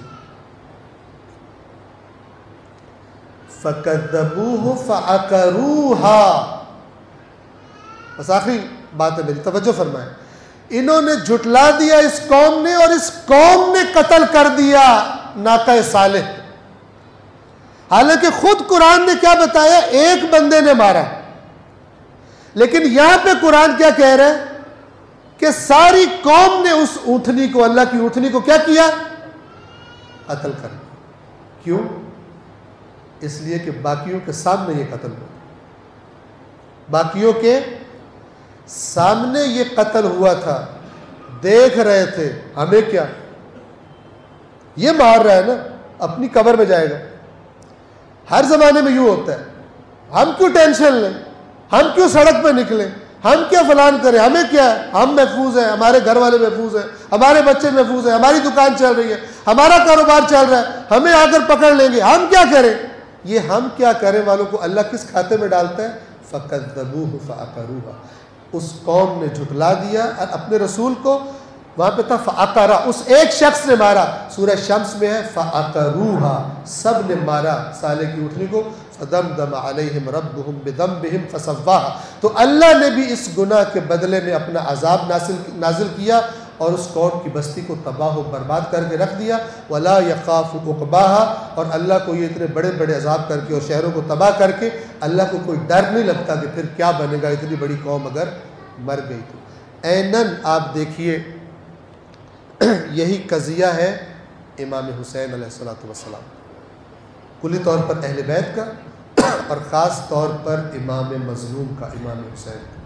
فَكَذَّبُوهُ فَعَقَرُوهَا، بس آخری بات ہے میری، توجہ فرمائیں. انہوں نے جھٹلا دیا اس قوم نے، اور اس قوم نے قتل کر دیا ناقہ صالح. حالانکہ خود قرآن نے کیا بتایا؟ ایک بندے نے مارا، لیکن یہاں پہ قرآن کیا کہہ رہا ہے کہ ساری قوم نے اس اونٹنی کو، اللہ کی اونٹنی کو کیا کیا؟ قتل کر دیا. کیوں؟ اس لیے کہ باقیوں کے سامنے یہ قتل ہوا، باقیوں کے سامنے یہ قتل ہوا تھا، دیکھ رہے تھے. ہمیں کیا، یہ مار رہا ہے نا، اپنی قبر میں جائے گا. ہر زمانے میں یوں ہوتا ہے. ہم کیوں ٹینشن لیں، ہم کیوں سڑک پہ نکلیں، ہم کیا فلان کریں، ہمیں کیا ہے، ہم محفوظ ہیں، ہمارے گھر والے محفوظ ہیں، ہمارے بچے محفوظ ہیں، ہماری دکان چل رہی ہے، ہمارا کاروبار چل رہا ہے، ہمیں آ کر پکڑ لیں گے، ہم کیا کریں. یہ ہم کیا کریں والوں کو اللہ کس کھاتے میں ڈالتا ہے؟ فَكَذَّبُوهُ فَعَقَرُوهَا. اس قوم نے جھٹلا دیا اور اپنے رسول کو. وہاں پہ تھا فَعَقَرَ، اس ایک شخص نے مارا. سورہ شمس میں ہے فَعَقَرُوهَا، سب نے مارا صالح کی اونٹنی کو. فَدَمْدَمَ عَلَيْهِمْ رَبُّهُمْ بِذَنبِهِمْ فَسَوَّاهَا، تو اللہ نے بھی اس گناہ کے بدلے میں اپنا عذاب نازل کیا اور اس قوم کی بستی کو تباہ و برباد کر کے رکھ دیا. وَلَا يَخَافُ عُقْبَاهَا، اور اللہ کو یہ اتنے بڑے بڑے عذاب کر کے اور شہروں کو تباہ کر کے اللہ کو کوئی ڈر نہیں لگتا کہ پھر کیا بنے گا اتنی بڑی قوم اگر مر گئی تو. اینن آپ دیکھیے یہی قضیہ ہے امام حسین علیہ السلام، کلی طور پر اہل بیت کا اور خاص طور پر امام مظلوم کا، امام حسین کا.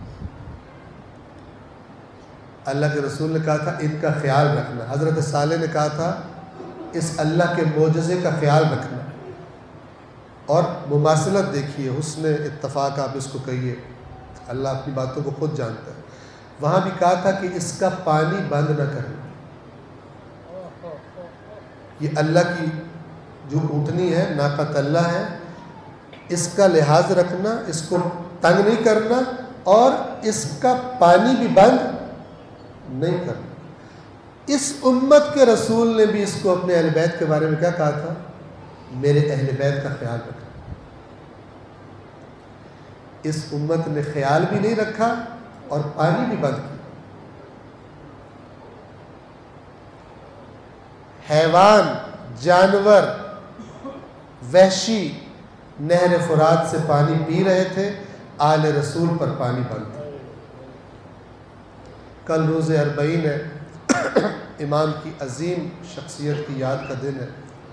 اللہ کے رسول نے کہا تھا ان کا خیال رکھنا. حضرت صالح نے کہا تھا اس اللہ کے معجزے کا خیال رکھنا. اور مماثلت دیکھیے، حسن اتفاق آپ اس کو کہیے، اللہ اپنی باتوں کو خود جانتا ہے. وہاں بھی کہا تھا کہ اس کا پانی بند نہ کرنا. یہ اللہ کی جو اونٹنی ہے ناقۃ اللہ ہے، اس کا لحاظ رکھنا، اس کو تنگ نہیں کرنا اور اس کا پانی بھی بند نہیں کرنا. اس امت کے رسول نے بھی اس کو اپنے اہل بیت کے بارے میں کیا کہا تھا؟ میرے اہل بیت کا خیال رکھنا. اس امت نے خیال بھی نہیں رکھا اور پانی بھی بند کیا. حیوان، جانور، وحشی نہر فرات سے پانی پی رہے تھے، آل رسول پر پانی بند تھا. کل روز اربعین ہے، امام کی عظیم شخصیت کی یاد کا دن ہے.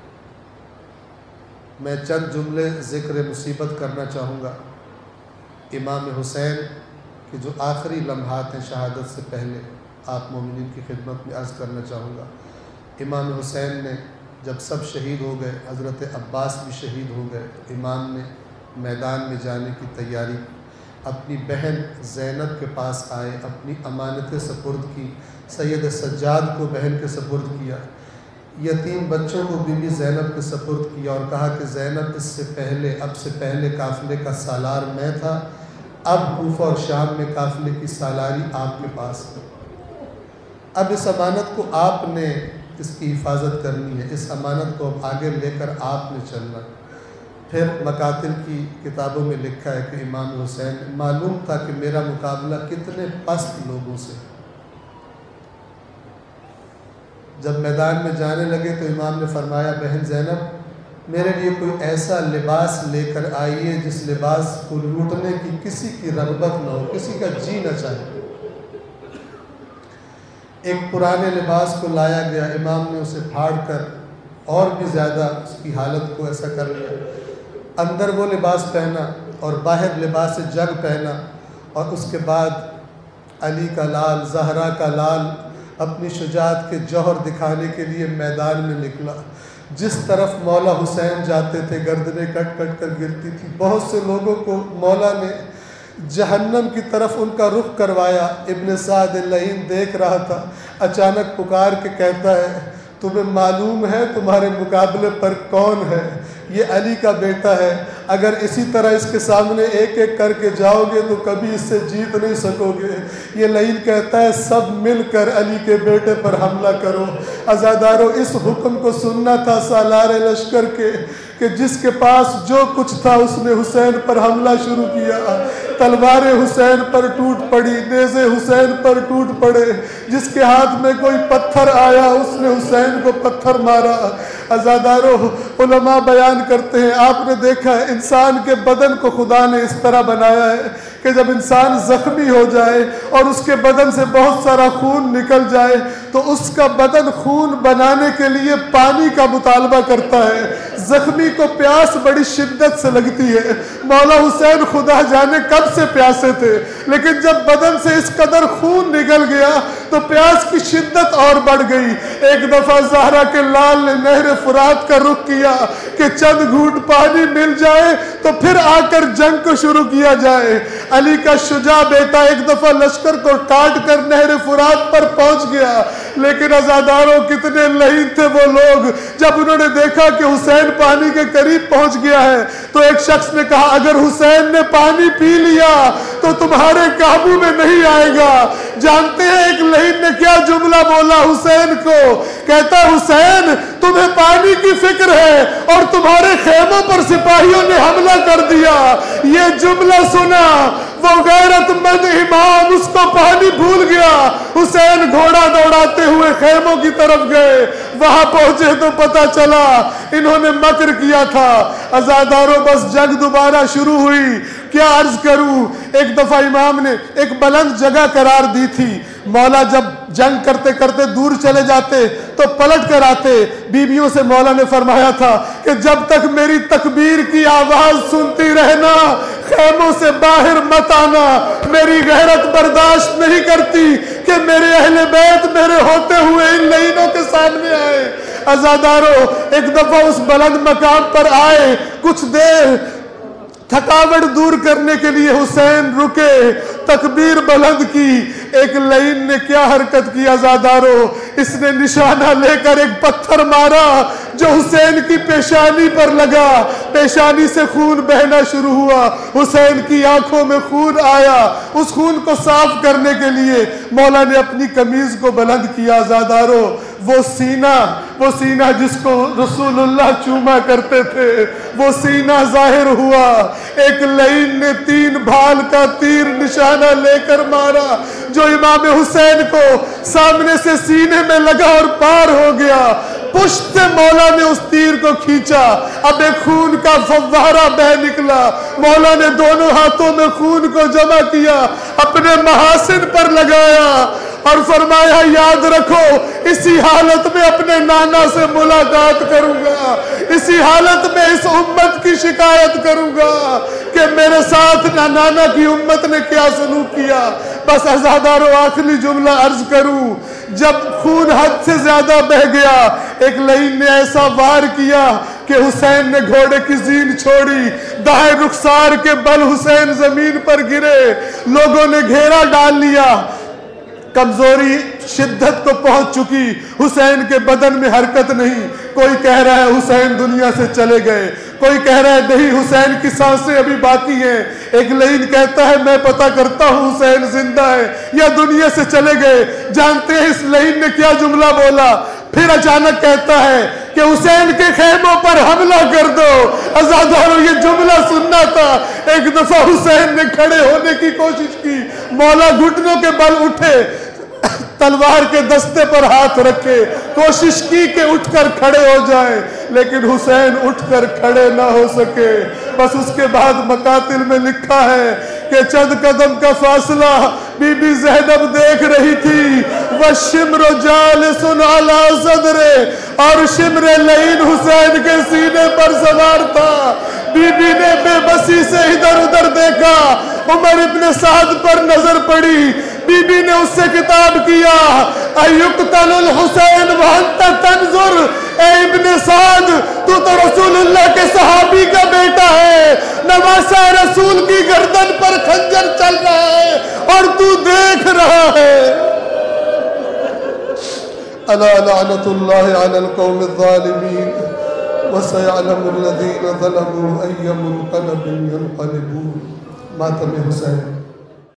میں چند جملے ذکر مصیبت کرنا چاہوں گا. امام حسین کے جو آخری لمحات ہیں شہادت سے پہلے، آپ مومنین کی خدمت میں عرض کرنا چاہوں گا. امام حسین نے جب سب شہید ہو گئے، حضرت عباس بھی شہید ہو گئے، امام نے میدان میں جانے کی تیاری کی. اپنی بہن زینب کے پاس آئے، اپنی امانتیں سپرد کی. سید سجاد کو بہن کے سپرد کیا، یتیم بچوں کو بی بی زینب کے سپرد کیا اور کہا کہ زینب اب سے پہلے قافلے کا سالار میں تھا، اب کوفہ اور شام میں قافلے کی سالاری آپ کے پاس ہے. اب اس امانت کو آپ نے اس کی حفاظت کرنی ہے، اس امانت کو اب آگے لے کر آپ نے چلنا. پھر مقاتل کی کتابوں میں لکھا ہے کہ امام حسین معلوم تھا کہ میرا مقابلہ کتنے پست لوگوں سے. جب میدان میں جانے لگے تو امام نے فرمایا بہن زینب میرے لیے کوئی ایسا لباس لے کر آئیے جس لباس کو لوٹنے کی کسی کی رغبت نہ ہو، کسی کا جی نہ چاہے. ایک پرانے لباس کو لایا گیا، امام نے اسے پھاڑ کر اور بھی زیادہ اس کی حالت کو ایسا کر لیا. اندر وہ لباس پہنا، اور باہر لباس جنگ پہنا، اور اس کے بعد علی کا لال، زہرا کا لال اپنی شجاعت کے جوہر دکھانے کے لیے میدان میں نکلا۔ جس طرف مولا حسین جاتے تھے گردنیں کٹ کٹ کر گرتی تھی۔ بہت سے لوگوں کو مولا نے جہنم کی طرف ان کا رخ کروایا۔ ابن سعد اللعین دیکھ رہا تھا، اچانک پکار کے کہتا ہے تمہیں معلوم ہے تمہارے مقابلے پر کون ہے؟ یہ علی کا بیٹا ہے، اگر اسی طرح اس کے سامنے ایک ایک کر کے جاؤ گے تو کبھی اس سے جیت نہیں سکو گے۔ یہ لعین کہتا ہے سب مل کر علی کے بیٹے پر حملہ کرو۔ عزادارو، اس حکم کو سننا تھا سالار لشکر کے کہ جس کے پاس جو کچھ تھا اس نے حسین پر حملہ شروع کیا۔ تلواریں حسین پر ٹوٹ پڑی، نیزے حسین پر ٹوٹ پڑے، جس کے ہاتھ میں کوئی پتھر آیا اس نے حسین کو پتھر مارا۔ عزادارو، علماء بیان کرتے ہیں آپ نے دیکھا ہے انسان کے بدن کو خدا نے اس طرح بنایا ہے کہ جب انسان زخمی ہو جائے اور اس کے بدن سے بہت سارا خون نکل جائے تو اس کا بدن خون بنانے کے لیے پانی کا مطالبہ کرتا ہے۔ زخمی کو پیاس بڑی شدت سے لگتی ہے۔ مولا حسین خدا جانے کب سے پیاسے تھے، لیکن جب بدن سے اس قدر خون نکل گیا تو پیاس کی شدت اور بڑھ گئی۔ ایک دفعہ زہرا کے لال نے نہر فرات کا رخ کیا کہ چند گھونٹ پانی مل جائے تو پھر آ کر جنگ کو شروع کیا جائے۔ علی کا شجاع بیٹا ایک دفعہ لشکر کو کاٹ کر نہر فرات پر پہنچ گیا، لیکن عزاداروں کتنے لعین تھے وہ لوگ، جب انہوں نے دیکھا کہ حسین پانی کے قریب پہنچ گیا ہے تو ایک شخص نے کہا اگر حسین نے پانی پی لیا تو تمہارے قابو میں نہیں آئے گا۔ جانتے ہیں ایک لعین نے کیا جملہ بولا حسین کو؟ کہتا حسین تمہیں پانی کی فکر ہے اور تمہارے خیموں پر سپاہیوں نے حملہ کر دیا۔ یہ جملہ سنا وہ غیرت مند امام اس کو پانی بھول گیا۔ حسین گھوڑا دوڑاتے ہوئے خیموں کی طرف گئے، وہاں پہنچے تو پتہ چلا انہوں نے مکر کیا تھا۔ عزاداروں بس جنگ دوبارہ شروع ہوئی۔ کیا عرض کروں، ایک دفعہ امام نے ایک بلند جگہ قرار دی تھی۔ مولا جب جنگ کرتے کرتے دور چلے جاتے تو پلٹ کر آتے۔ بیویوں سے مولا نے فرمایا تھا کہ جب تک میری تکبیر کی آواز سنتی رہنا خیموں سے باہر مت آنا۔ میری غیرت برداشت نہیں کرتی کہ میرے اہل بیت میرے ہوتے ہوئے ان لعینوں کے سامنے آئے۔ عزادارو، ایک دفعہ اس بلند مقام پر آئے، کچھ دیر تھکاوٹ دور کرنے کے لیے حسین رکے، تکبیر بلند کی۔ ایک لعین نے کیا حرکت کی عزادارو، اس نے نشانہ لے کر ایک پتھر مارا جو حسین کی پیشانی پر لگا۔ پیشانی سے خون بہنا شروع ہوا، حسین کی آنکھوں میں خون آیا۔ اس خون کو صاف کرنے کے لیے مولا نے اپنی قمیض کو بلند کیا۔ عزادارو، وہ سینہ جس کو رسول اللہ چوما کرتے تھے وہ سینہ ظاہر ہوا۔ ایک لعین نے 3 بھال کا تیر نشانہ لے کر مارا جو امام حسین کو سامنے سے سینے میں لگا اور پار ہو گیا۔ پشت سے مولا نے اس تیر کو کھینچا، اب ایک خون کا فوارہ بہ نکلا۔ مولا نے دونوں ہاتھوں میں خون کو جمع کیا، اپنے محاسن پر لگایا اور فرمایا یاد رکھو اسی حالت میں اپنے نانا سے ملاقات کروں گا، اسی حالت میں اس امت کی شکایت کروں گا کہ میرے ساتھ نانا کی امت نے کیا سلوک کیا۔ بس عزادارو، آخری جملہ عرض کروں، جب خون حد سے زیادہ بہ گیا ایک لعین نے ایسا وار کیا کہ حسین نے گھوڑے کی زین چھوڑی، دائیں رخسار کے بل حسین زمین پر گرے، لوگوں نے گھیرا ڈال لیا۔ کمزوری شدت کو پہنچ چکی، حسین کے بدن میں حرکت نہیں۔ کوئی کہہ رہا ہے حسین دنیا سے چلے گئے، کوئی کہہ رہا ہے نہیں حسین کی سانسیں ابھی باقی ہیں۔ ایک لعین کہتا ہے میں پتہ کرتا ہوں حسین زندہ ہے یا دنیا سے چلے گئے۔ جانتے ہیں اس لعین نے کیا جملہ بولا؟ پھر اچانک کہتا ہے کہ حسین کے خیموں پر حملہ کر دو۔ عزادارو، یہ جملہ سننا تھا۔ ایک دفعہ حسین نے کھڑے ہونے کی کوشش کی، مولا گھٹنوں کے بل اٹھے، تلوار کے دستے پر ہاتھ رکھے، کوشش کی کہ اٹھ کر کھڑے ہو جائیں، لیکن حسین اٹھ کر کھڑے نہ ہو سکے۔ بس اس کے بعد مقاتل میں لکھا ہے کہ چند قدم کا فاصلہ بی بی زینب دیکھ رہی تھی، وَالشِّمْرُ جَالِسٌ عَلَى صَدْرِهِ، اور شمر لعین حسین کے سینے پر سوار تھا۔ بی بی نے بے بسی سے ادھر ادھر دیکھا، عمر ابن سعد پر نظر پڑی، بی بی نے اس سے خطاب کیا، ایقتل الحسین وانت تنظر، اے ابن سعد تو رسول اللہ کے صحابی کا بیٹا ہے، نواسہ رسول کی گردن پر خنجر چل رہا ہے اور تو دیکھ رہا ہے۔ الا لعنت اللہ علی القوم الظالمین وسيعلم الذين ظلموا أي منقلب ينقلبون۔ ماتم حسین۔